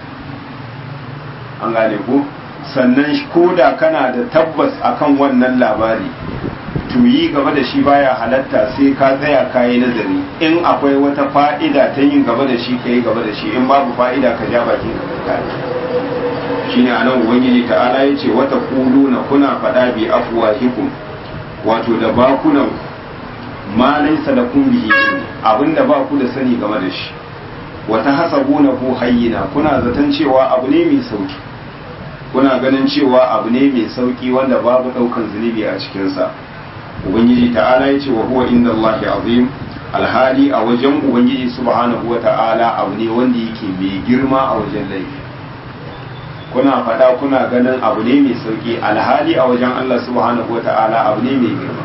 an gane ko sannan ko da kana da tabbas akan wannan labari to yi game da shi baya halatta sai ka tsaya ka yi nazari in akwai wata fa'ida ta yin gaba da shi ka yi gaba da shi in babu fa'ida ka ja bakin ka ka shi ne a nan ubangiji ta'ala ya ce wata kulu na kuna faɗa bi afwahikum wato da bakunan ma laisa da kun bihi abinda ba ku da sani game da shi wata hasabuna hu hayyina kuna zaton cewa abu ne mai sauki kuna ganin cewa abu ne mai sauki wanda babu daukan zunubi a cikinsa ubangiji ta'ala ya ce wa huwa inda Allahi azim alhali a wajen ubangiji subhanahu wa ta'ala abu ne wanda yake mai girma a wajen laifi kuna faɗa kuna ganin abu ne mai sauki alhali a wajen Allah subhanahu wa ta'ala abu ne mai girma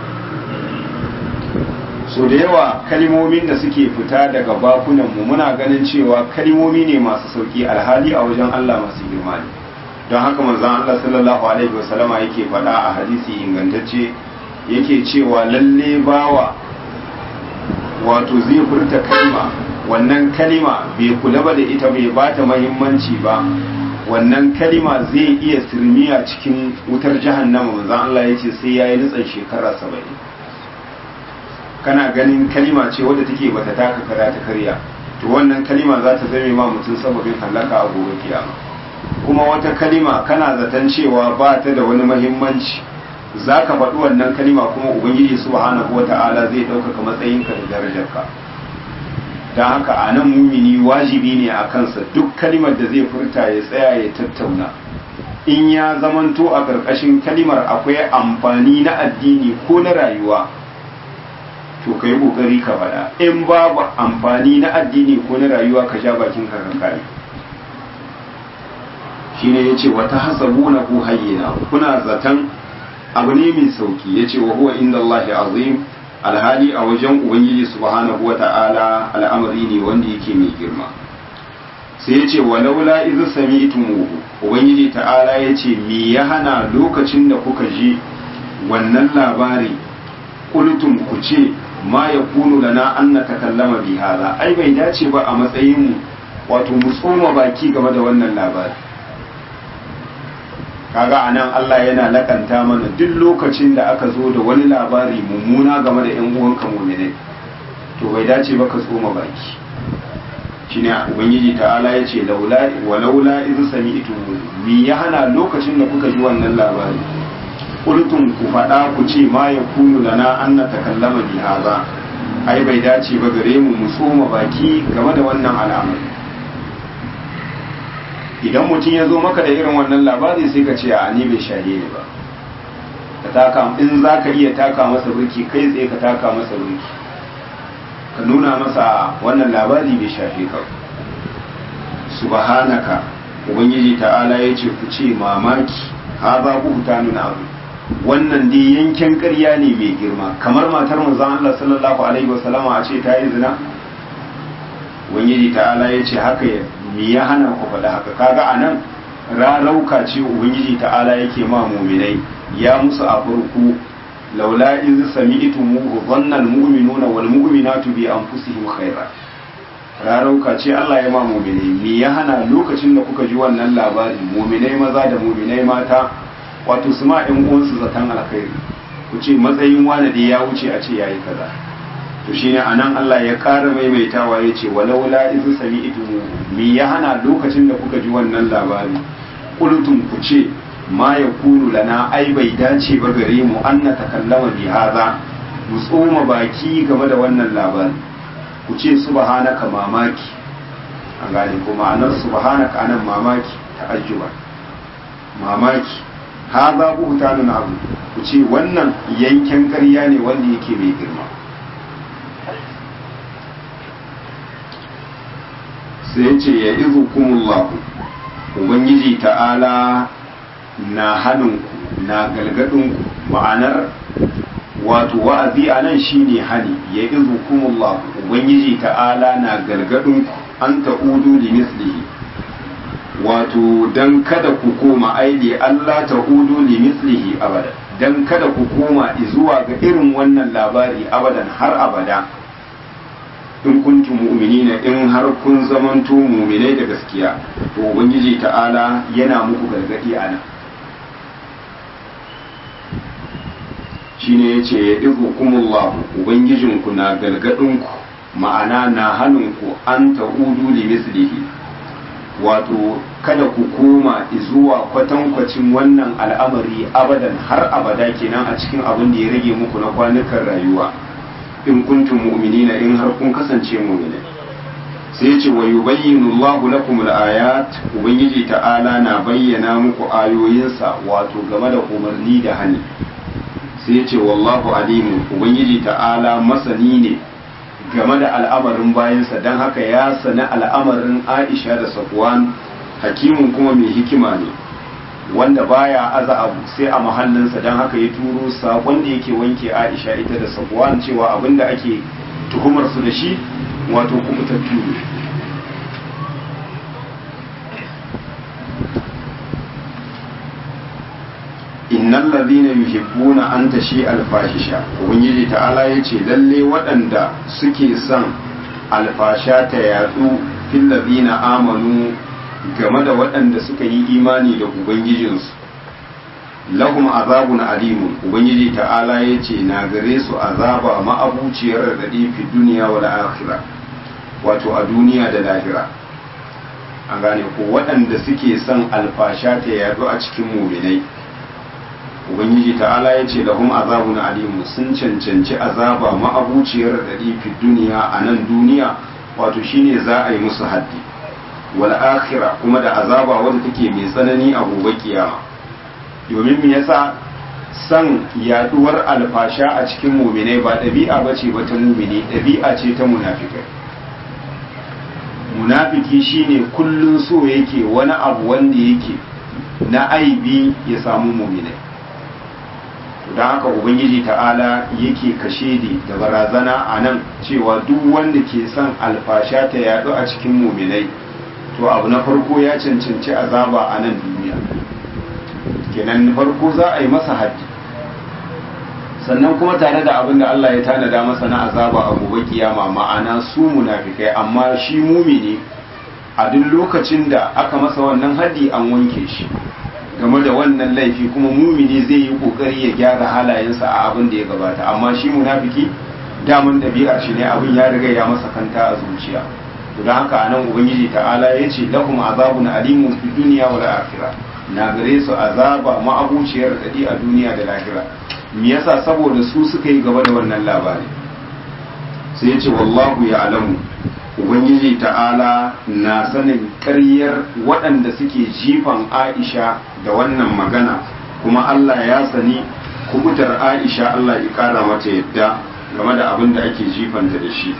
so da yawa kalimomin da suke fita daga bakunanmu muna ganin cewa kalimomi ne masu sauki alhali a wajen Allah masu girma ne don haka manzon Allah sallallahu alaihi wasallama yake faɗa a hadisi ingantacce yake cewa lalle bawa wato zai furta kalma wannan kalima bai kula ba da ita bai bata muhimmanci ba wannan kalima zai iya sirmiya cikin wutar jahannama manzon Allah yace sai yayi nutsan shekara saba'in kana ganin kalima ce wadda take bata taka kara ta karya to wannan kalima za ta zame ma mutum sababin halaka a gobe kiyama kuma wata kalima kana zaton cewa ba ta da wani muhimmanci za ka faɗi wannan kalima kuma ubangiji subhanahu wata'ala zai ɗaukaka matsayinka da darajarka don haka a nan mumini wajibi ne a kansa duk kalimar da zai furta ya tsaya ya tattauna in ya zamanto a ƙarƙashin kalimar akwai amfani na addini ko na rayuwa to ka yi ƙoƙari ka faɗa in babu amfani na addini ko na rayuwa ka sha bakin ka kare shine yace wata hasabuna ku hayyina kuna zaton abu ne mai sauki yace wa huwa inda Allahi azim alhali a wajen ubangiji subhanahu wata'ala al'amari ne wanda yake mai girma sai yace walaula idh sami'tumuhu ubangiji ta'ala yace me ya hana lokacin da kuka ji wannan labari qultum ku ce ma yakunu lana an natakallama bi hada ai bai dace ba a matsayin mu wato mu tsoma baki game da wannan labari kaga anan Allah yana lakanta mana duk lokacin da aka zo da wani labari mummuna game da ƴan uwanka mu'minai to bai dace ba ka tsoma baki shine ubangiji ta'ala yace laula wa laula idh sami'tum mi ya hana lokacin da kuka ji wannan labari qultum ku fada ku ce ma yakunu lana an natakallama bi hadha ai bai dace ba gare mu mu tsoma baki game da wannan al'amari idan mutum ya zo maka da irin wannan labari sai ka ce a ni bai shahe ne ba ka taka in za ka iya taka masa burki kai tsaye ka taka masa burki ka nuna masa wannan labari bai shahe ka subhanaka ubangiji ta'ala ya ce ku ce mamaki ha za ku huta nuna abu wannan dai yankin ƙarya ne mai girma kamar matar manzon Allah sallallahu alaihi wasallama a ce ta yi zina ubangiji ta'ala ya ce haka ya me ya hana ku faɗa haka kaga anan rarauka ce ubangiji ta'ala yake ma mu'minai ya musu a farko laula iz sami'tumuhu dhanna almu'minuna wal mu'minatu bi anfusihim khaira rarauka ce Allah ya ma mu'minai me ya hana lokacin da kuka ji wannan labari mu'minai maza da mu'minai mata wato su ma ɗan uwansu zatan alkhairi ku ce matsayin wani da ya wuce a ce yayi kaza to shine anan Allah ya ƙara maimaitawa ya ce walaula izu sami'tum mi ya hana lokacin da kuka ji wannan labari qultum ku ce ma yakunu lana ai bai dace ba gare mu an na takallama bi hadha mu tsoma baki game da wannan labari ku ce subhanaka mamaki an gane ko ma'anar subhanaka anan mamaki ta'ajjuba mamaki hadha buhtanun abu ku ce wannan yanken ƙarya ne wanda yake mai girma sai ce ya izu kumullahu ubangiji ta'ala na hannunku na galgadinku ma'anar wato wa'azi a nan shine hani ya izu kumullahu ubangiji ta'ala na galgadinku an ta'udu li mislihi wato dan kada ku koma aidi Allah ta'udu li mislihi abada dan kada ku koma zuwa ga irin wannan labari abadan har abada in kuntum mu'minina in har kun zamanto mu'minai da gaskiya to ubangiji ta'ala yana muku gargadi ana shine yace ya digo kumullahu ubangijinku na galgadinku ma'ana na hannunku an ta'udu li mislihi wato kada ku koma zuwa kwatankwacin wannan al'amari abadan har abada kenan a cikin abin da ya rage muku na kwanukan rayuwa in kuntum mu'minina in har kun kasance mu'minai sai ya ce wa yubayyinu Allahu lakum al-ayat ubangiji ta'ala na bayyana muku ayoyinsa wato game da umarni da hani sai ya ce wallahu alimun ubangiji ta'ala masani ne game da al'amarin bayansa don haka ya sani al'amarin Aisha da Safwan hakimin kuma mai hikima ne wanda baya aza abu sai a mahallinsa don haka ya turo sakon da yake wanke Aisha ita da Safwan cewa abinda ake tuhumar su da shi wato kubutattu ne innal ladina yuhibbuna an tashi alfahisha ubangiji ta'ala yace lalle waɗanda suke son alfasha ta yatsu fil ladina amanu game da waɗanda suka yi imani da ubangijinsu lahum azabun alimun ubangiji ta'ala yace na gare su azaba ma'abuciyar radadi fi duniya wal akhirah wato a duniya da lahira an gane ko waɗanda suke son alfasha ta yatsu a cikin mu'minai ubangiji ta'ala ya ce lahum azabun alimu sun cancanci azaba ma'abuciyar radadi fi duniya a nan duniya wato shine za a yi musu haddi wal akhirah kuma da azaba wanda take mai tsanani a gobe kiyama domin me yasa san yaduwar alfasha a cikin mu'minai ba dabi'a bace ba ta mu'mini dabi'a ce ta munafikai munafiki shine kullun so yake wani abu wanda yake na aibi ya samu mu'minai don haka ubangiji ta'ala yake kashedi da barazana a nan cewa duk wanda ke son alfasha ta yadu a cikin muminai to abu na farko ya cancanci azaba a nan duniya kenan farko za a yi masa haddi sannan kuma tare da abin da Allah ya tanada masa na azaba a gobe kiyama ma'ana su munafikai amma shi mumini a duk lokacin da aka masa wannan haddi an wanke shi game da wannan laifi kuma mumini zai yi kokari ya gyara halayensa a abin da ya gabata amma shi munafiki daman ɗabi'ar shi ne abin ya riga ya masa kanta a zuciya to don haka anan ubangiji ta'ala ya ce lahum azabun alimun fi dunya wal akhirah na gare su azaba ma'abuciyar dadi a duniya da lahira me yasa saboda su suka yi gaba da wannan labari sai ya ce wallahu ya'lamu ubangiji ta'ala na sanin ƙaryar waɗanda suke jifan Aisha da wannan magana kuma Allah ya sani kubutar Aisha Allah ya ƙara mata yadda game da abin da ake jifanta da shi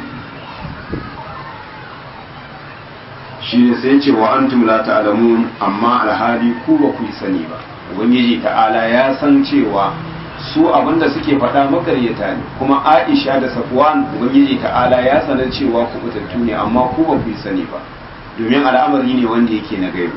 shi ne sai ce wa antum la ta'lamun amma alhali ku ba ku sani ba ubangiji ta'ala ya san cewa su abinda suke faɗa makaryata ne kuma Aisha da Safwan ubangiji ta'ala ya sanar cewa ku fitattu ne amma ku ba ku sani ba domin al'amari ne wanda yake na gaibu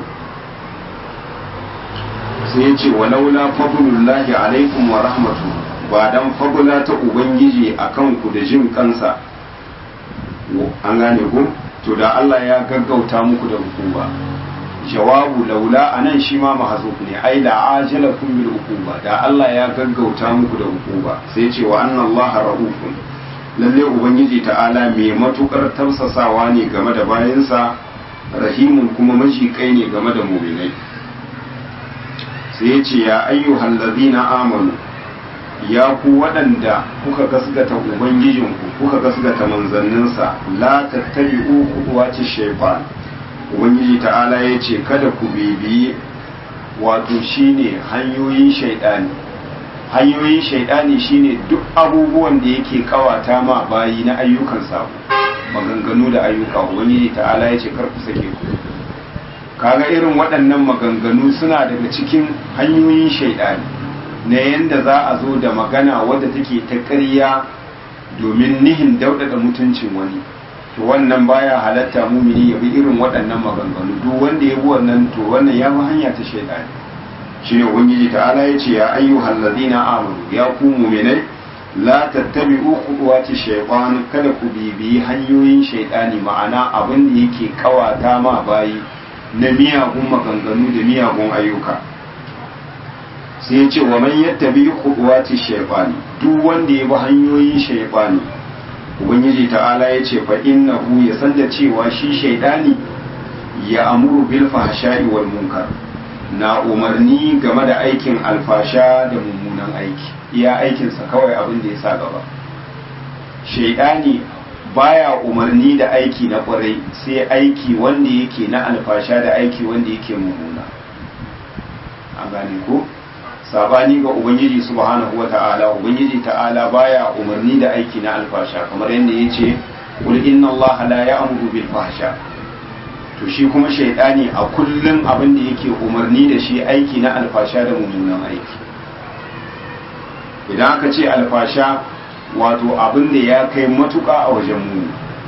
sai ya ce walaula fadlullahi alaikum wa rahmatu ba dan fadla ta ubangiji akan ku da jin kansa an gane ku to da Allah ya gaggauta muku da hukuma jawabu laula anan shi ma mahzuf ne ai da ajalakum bil uquba da Allah ya gaggauta muku da hukuma sai ce wa anna Allah raufun lalle ubangiji ta'ala mai matukar tausasawa ne game da bayansa rahimun kuma majikai ne game da mu'minai sai ya ce ya ayyuhal ladina amanu ya ku waɗanda kuka gasgata ubangijinku kuka gasgata manzanninsa la tattabi'u khutuwati shaytan ubangiji ta'ala ya ce kada ku bibiyi wato shine hanyoyin shaidani hanyoyin shaidani shine duk abubuwan da yake kawata ma bayi na ayyukan sabo maganganu da ayyuka ubangiji ta'ala ya ce kar ku sake ku kaga irin waɗannan maganganu suna daga cikin hanyoyin shaidani na yanda za a zo da magana wadda take ta ƙarya domin nihin daudada mutuncin wani to wannan baya halatta mumini ya bi irin waɗannan maganganu duk wanda ya bi wannan to wannan ya bi hanya ta shaidani shine ubangiji ta'ala ya ce ya ayyuhal ladina amanu ya ku mu'minai la tattabi'u khutuwati shaytan kada ku bibiyi hanyoyin shaidani ma'ana abin da yake kawata ma bayi na miyagun maganganu da miyagun ayyuka sai ya ce wa man yattabi khutuwati shaytani duk wanda ya bi hanyoyin shaytani ubangiji ta'ala ya ce fa innahu ya san da cewa shi shaytani ya amuru bil fahsha'i wal munkar na umarni game da aikin alfasha da mummunan aiki iya aikinsa kawai abin da ya sa gaba shaytani baya umarni da aiki na kwarai sai aiki wanda yake na alfasha da aiki wanda yake mummuna a gane ko sabani ga ubangiji subhanahu wata'ala ubangiji ta'ala baya umarni da aiki na alfasha kamar yadda yace qul inna allaha la ya'muru bil fahsha to shi kuma shaytani a kullun abin da yake umarni da shi aiki na alfasha da mummunan aiki idan aka ce alfasha wato abin da ya kai matuƙa a wajen mu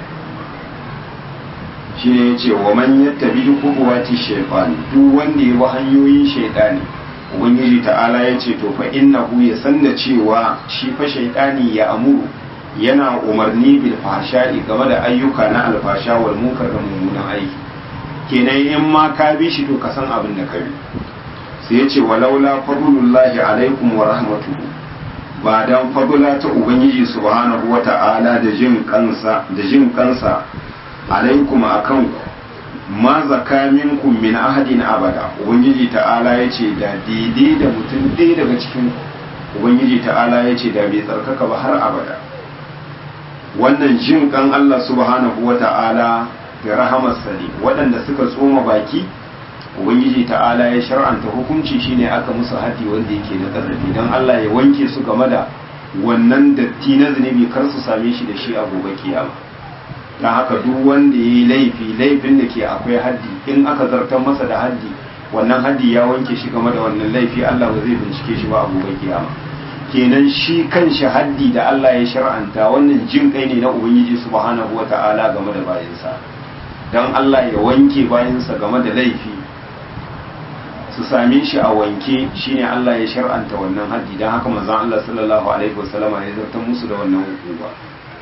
shi ne yace wa man yattabi khutuwati shaytan duk wanda ya bi hanyoyin shaytani ubangiji ta'ala ya ce to fa innahu ya san da cewa shi fa shaytani ya amuru yana umarni bil fahsha'i game da ayyuka na alfasha wal munkar da mummunan aiki kenan in ma ka bi shi to ka san abin da ka bi sai ya ce walaula fadlullahi alaikum wa rahmatuhu ba dan fadula ta ubangiji subhanahu wa ta'ala da jin kansa da jin kansa alaikum akan ku ma zaka minkum min ahadin abada ubangiji ta'ala yace da daidai da mutum ɗaya daga cikin ubangiji ta'ala yace da bai tsarkaka ba har abada wannan jin kan Allah subhanahu wata'ala da rahamarsa ne waɗanda suka tsoma baki ubangiji ta'ala ya shar'anta hukunci shine aka musu haddi wanda yake na kasafi dan Allah ya wanke su game da wannan datti na zunubi kar su same shi da shi a gobe kiyama don haka duk wanda ya yi laifi laifin da ke akwai haddi in aka zartar masa da haddi wannan haddi ya wanke shi game da wannan laifi Allah ba zai bincike shi ba a gobe kiyama kenan shi kanshi haddi da Allah ya shar'anta wannan jin kai ne na ubangiji subhanahu wata'ala game da bayinsa don Allah ya wanke bayinsa game da laifi su same shi a wanke shine Allah ya shar'anta wannan haddi don haka manzon Allah sallallahu alaihi wasallama ya zartar musu da wannan hukuma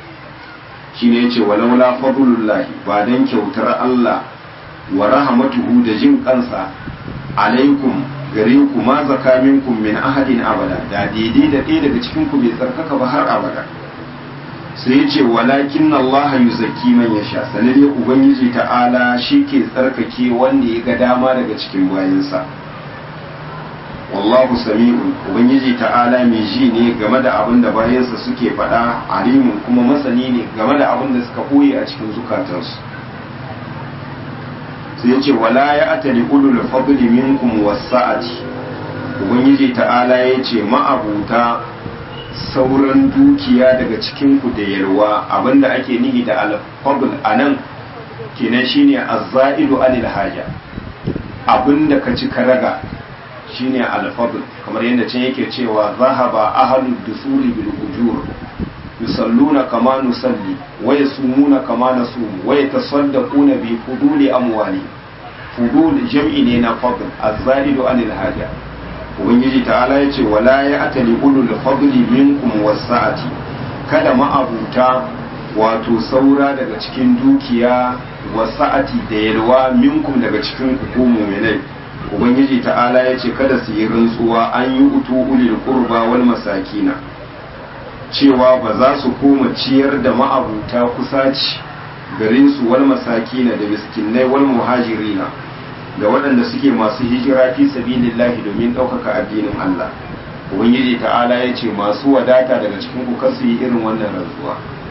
shine yace walaula fadlullahi ba dan kyautar Allah wa rahmatuhu da jin kansa alaikum gare ku ma zaka minkum min ahadin abada da daidai da ɗaya daga cikin ku bai tsarkaka ba har abada sai yace walakin Allah yuzakki man yasha sanade ubangiji ta'ala shike tsarkake wanda ya ga dama daga cikin bayinsa wallahu sami'un ubangiji ta'ala mai ji ne game da abin da bayansa suke faɗa alimun kuma masani ne game da abin da suka koyi a cikin zukatansu sai ya ce wala ya atali ulul fadli minkum wasa'ati ubangiji ta'ala ya ce ma'abuta sauran dukiya daga cikin ku da yalwa abinda ake nihi da al-fadl anan kenan shine az-za'idu anil haja abinda ka ci ka raga shine al-fadl kamar yadda can yake cewa zahaba ahlud dusuri bil ujur yusalluna kama nusalli wa yasumuna kama nasum wa yatasaddaquna bi fuduli amwali fudul jam'i ne na fadl az-zaidu anil haja ubangiji ta'ala yace wala ya'tali ulul fadli minkum was-sa'ati kada ma'abuta wato saura daga cikin dukiya was-sa'ati da yalwa minkum daga cikin ku mu'minai ubangiji ta'ala ya ce kada su yi rantsuwa an yi utu ulil qurba wal masakina cewa ba za su koma ciyar da ma'abuta kusaci garin su wal masakina da miskinai wal muhajirina ga waɗanda suke masu hijira fi sabilillahi domin ɗaukaka addinin Allah ubangiji ta'ala ya ce masu wadata daga cikin ku kasu yi irin wannan rantsuwa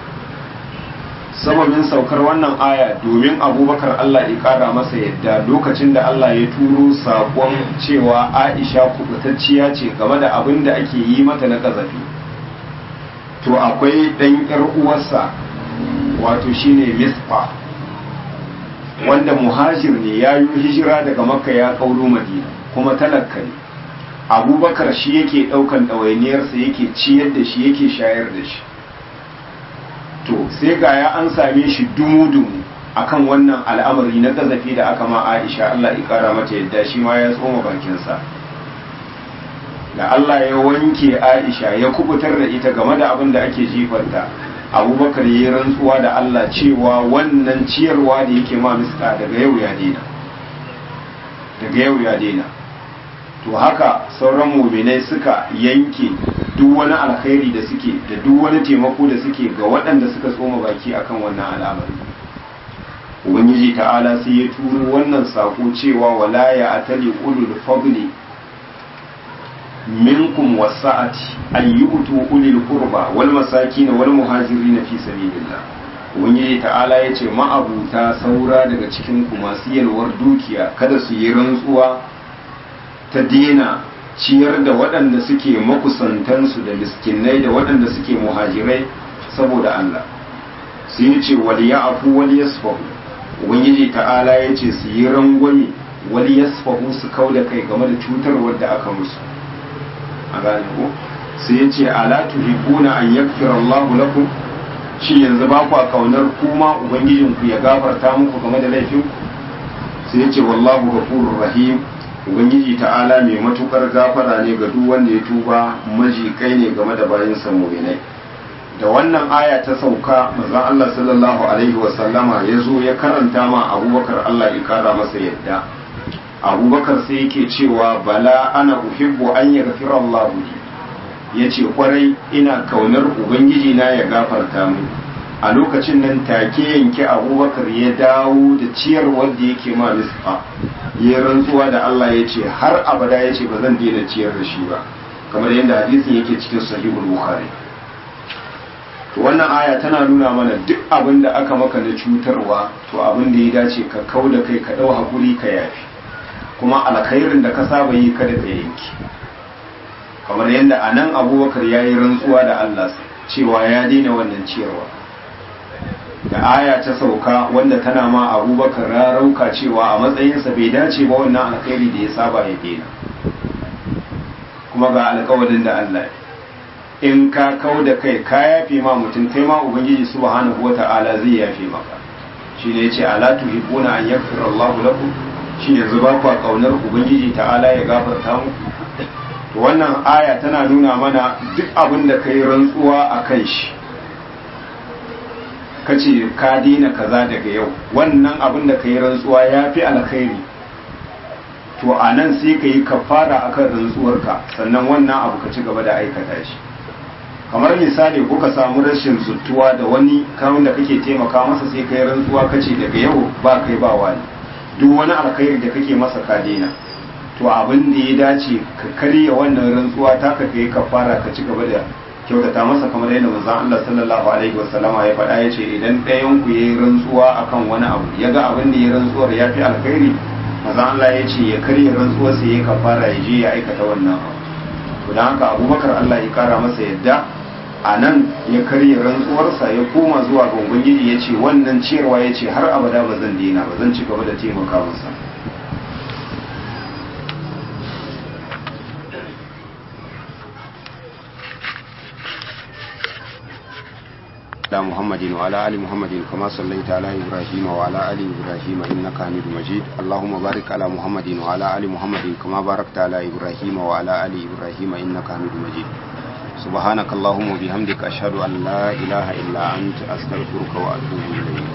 sababin saukar wannan aya domin abubakar Allah ya kara masa yadda lokacin da Allah ya turo sakon cewa Aisha kubutacciya ce game da abin da ake yi mata na kazafi to akwai ɗan ƴar uwarsa wato shine Misfa wanda muhajir ne ya yi hijira daga Makka ya kauro Madina kuma talakka ne abubakar shi yake ɗaukan ɗawainiyarsa yake ciyar da shi yake shayar da shi to sai ga ya an same shi dumu-dumu akan wannan al'amari na kazafi da aka ma Aisha Allah ya kara mata yadda shi ma ya tsoma bakinsa da Allah ya wanke Aisha ya kubutar da ita game da abin da ake jifanta abubakar ya yi rantsuwa da Allah cewa wannan ciyarwa da yake ma miska daga yau ya daina daga yau ya daina to haka sauran mu'minai suka yanke duk wani alkhairi da suke da duk wani taimako da suke ga waɗanda suka tsoma baki akan wannan al'amari. Ubangiji ta'ala sai ya turo wannan sako cewa wala ya atali ulul fadli minkum wasa'ati an yu'tu ulil qurba wal masakin wal muhajirin fi sabilillah. Ubangiji ta'ala ya ce ma'abuta saura daga cikin ku masu yalwar dukiya kada su yi rantsuwa ta dena ciyar da waɗanda suke makusantansu da miskinai da waɗanda suke muhajirai saboda Allah. Sai ya ce wal ya'fu wal yasfahu. Ubangiji ta'ala ya ce su yi rangwami wani ya su kau da kai game da cutarwar da aka musu a gane ko sai ya ce ala tuhibbuna an yaghfira Allahu lakum shi yanzu ba ku kaunar kuma ubangijin ku ya gafarta muku game da laifin ku sai ya ce wallahu ghafurur rahim. Ubangiji ta'ala mai matukar gafara ne ga duk wanda ya tuba majikai ne game da bayin sa mu'minai. Da wannan aya ta sauka manzon Allah sallallahu alaihi wasallama ya zo ya karanta ma Abubakar Allah ya kara masa yadda. Abubakar sai yake cewa bala ana uhibbu an yaghfira Allah li yace kwarai ina kaunar ubangiji na ya gafarta mu. A lokacin nan take yanke Abubakar ya dawo da ciyarwar da yake ma misfa ya rantsuwa da Allah yace har abada yace ba zan daina ciyar da shi ba kamar yadda hadisin yake cikin sahihul bukhari. Wannan aya tana nuna mana duk abin da aka maka na cutarwa to abin da ya dace ka kau da kai ka ɗau hakuri ka yafi kuma alkhairin da ka saba yi kada ka yanki kamar yadda a nan Abubakar ya yi rantsuwa da Allah cewa ya daina wannan ciyarwa da aya ta sauka wanda tana ma Abubakar rarauka cewa a matsayinsa bai dace ba wannan alkhairi da ya saba ya daina kuma ga alkawarin da Allah ya in ka kau da kai ka yafe ma mutum kai ma ubangiji subhanahu wata'ala zai yafe maka shi ne yace ala tuhibbuna an yaghfira Allahu lakum shi yanzu ba ku kaunar ubangiji ta'ala ya gafarta mu to wannan aya tana nuna mana duk abin da kai rantsuwa akan shi kace ka dina kaza daga yau wannan abin da kai rantsuwa yafi alkhairi to anan sai ka yi kafara akan rantsuwarka sannan wannan abu ka ci gaba da aikata shi. Kamar misali kuka samu rashin zuttuwa da wani kawun da kake taimaka masa sai kai rantsuwa kace daga yau ba kai ba wani duk wani alkhairi da kake masa ka daina to abin da ya dace ka karya wannan rantsuwa ta ka kai kafara ka ci gaba da kyautata masa kamar yadda manzon Allah sallallahu alaihi wasallama ya faɗa yace idan ɗayan ku yayi rantsuwa akan wani abu ya ga abin da ya rantsuwar ya fi alkhairi manzon Allah ya ce ya karya rantsuwar sai ya kafara ya je ya aikata wannan abu to dan haka Abubakar Allah ya kara masa yadda a nan ya karya rantsuwarsa ya koma zuwa ga ubangiji ya ce wannan ciyarwa ya ce har abada ba zan daina ba zan ci gaba da taimaka masa. على محمد وعلى آل محمد كما صليت على إبراهيم وعلى آل إبراهيم إنك حميد مجيد اللهم بارك على محمد وعلى آل محمد كما باركت على إبراهيم وعلى آل إبراهيم إنك حميد مجيد سبحانك اللهم وبحمدك أشهد أن لا إله إلا أنت أستغفرك وأتوب إليك.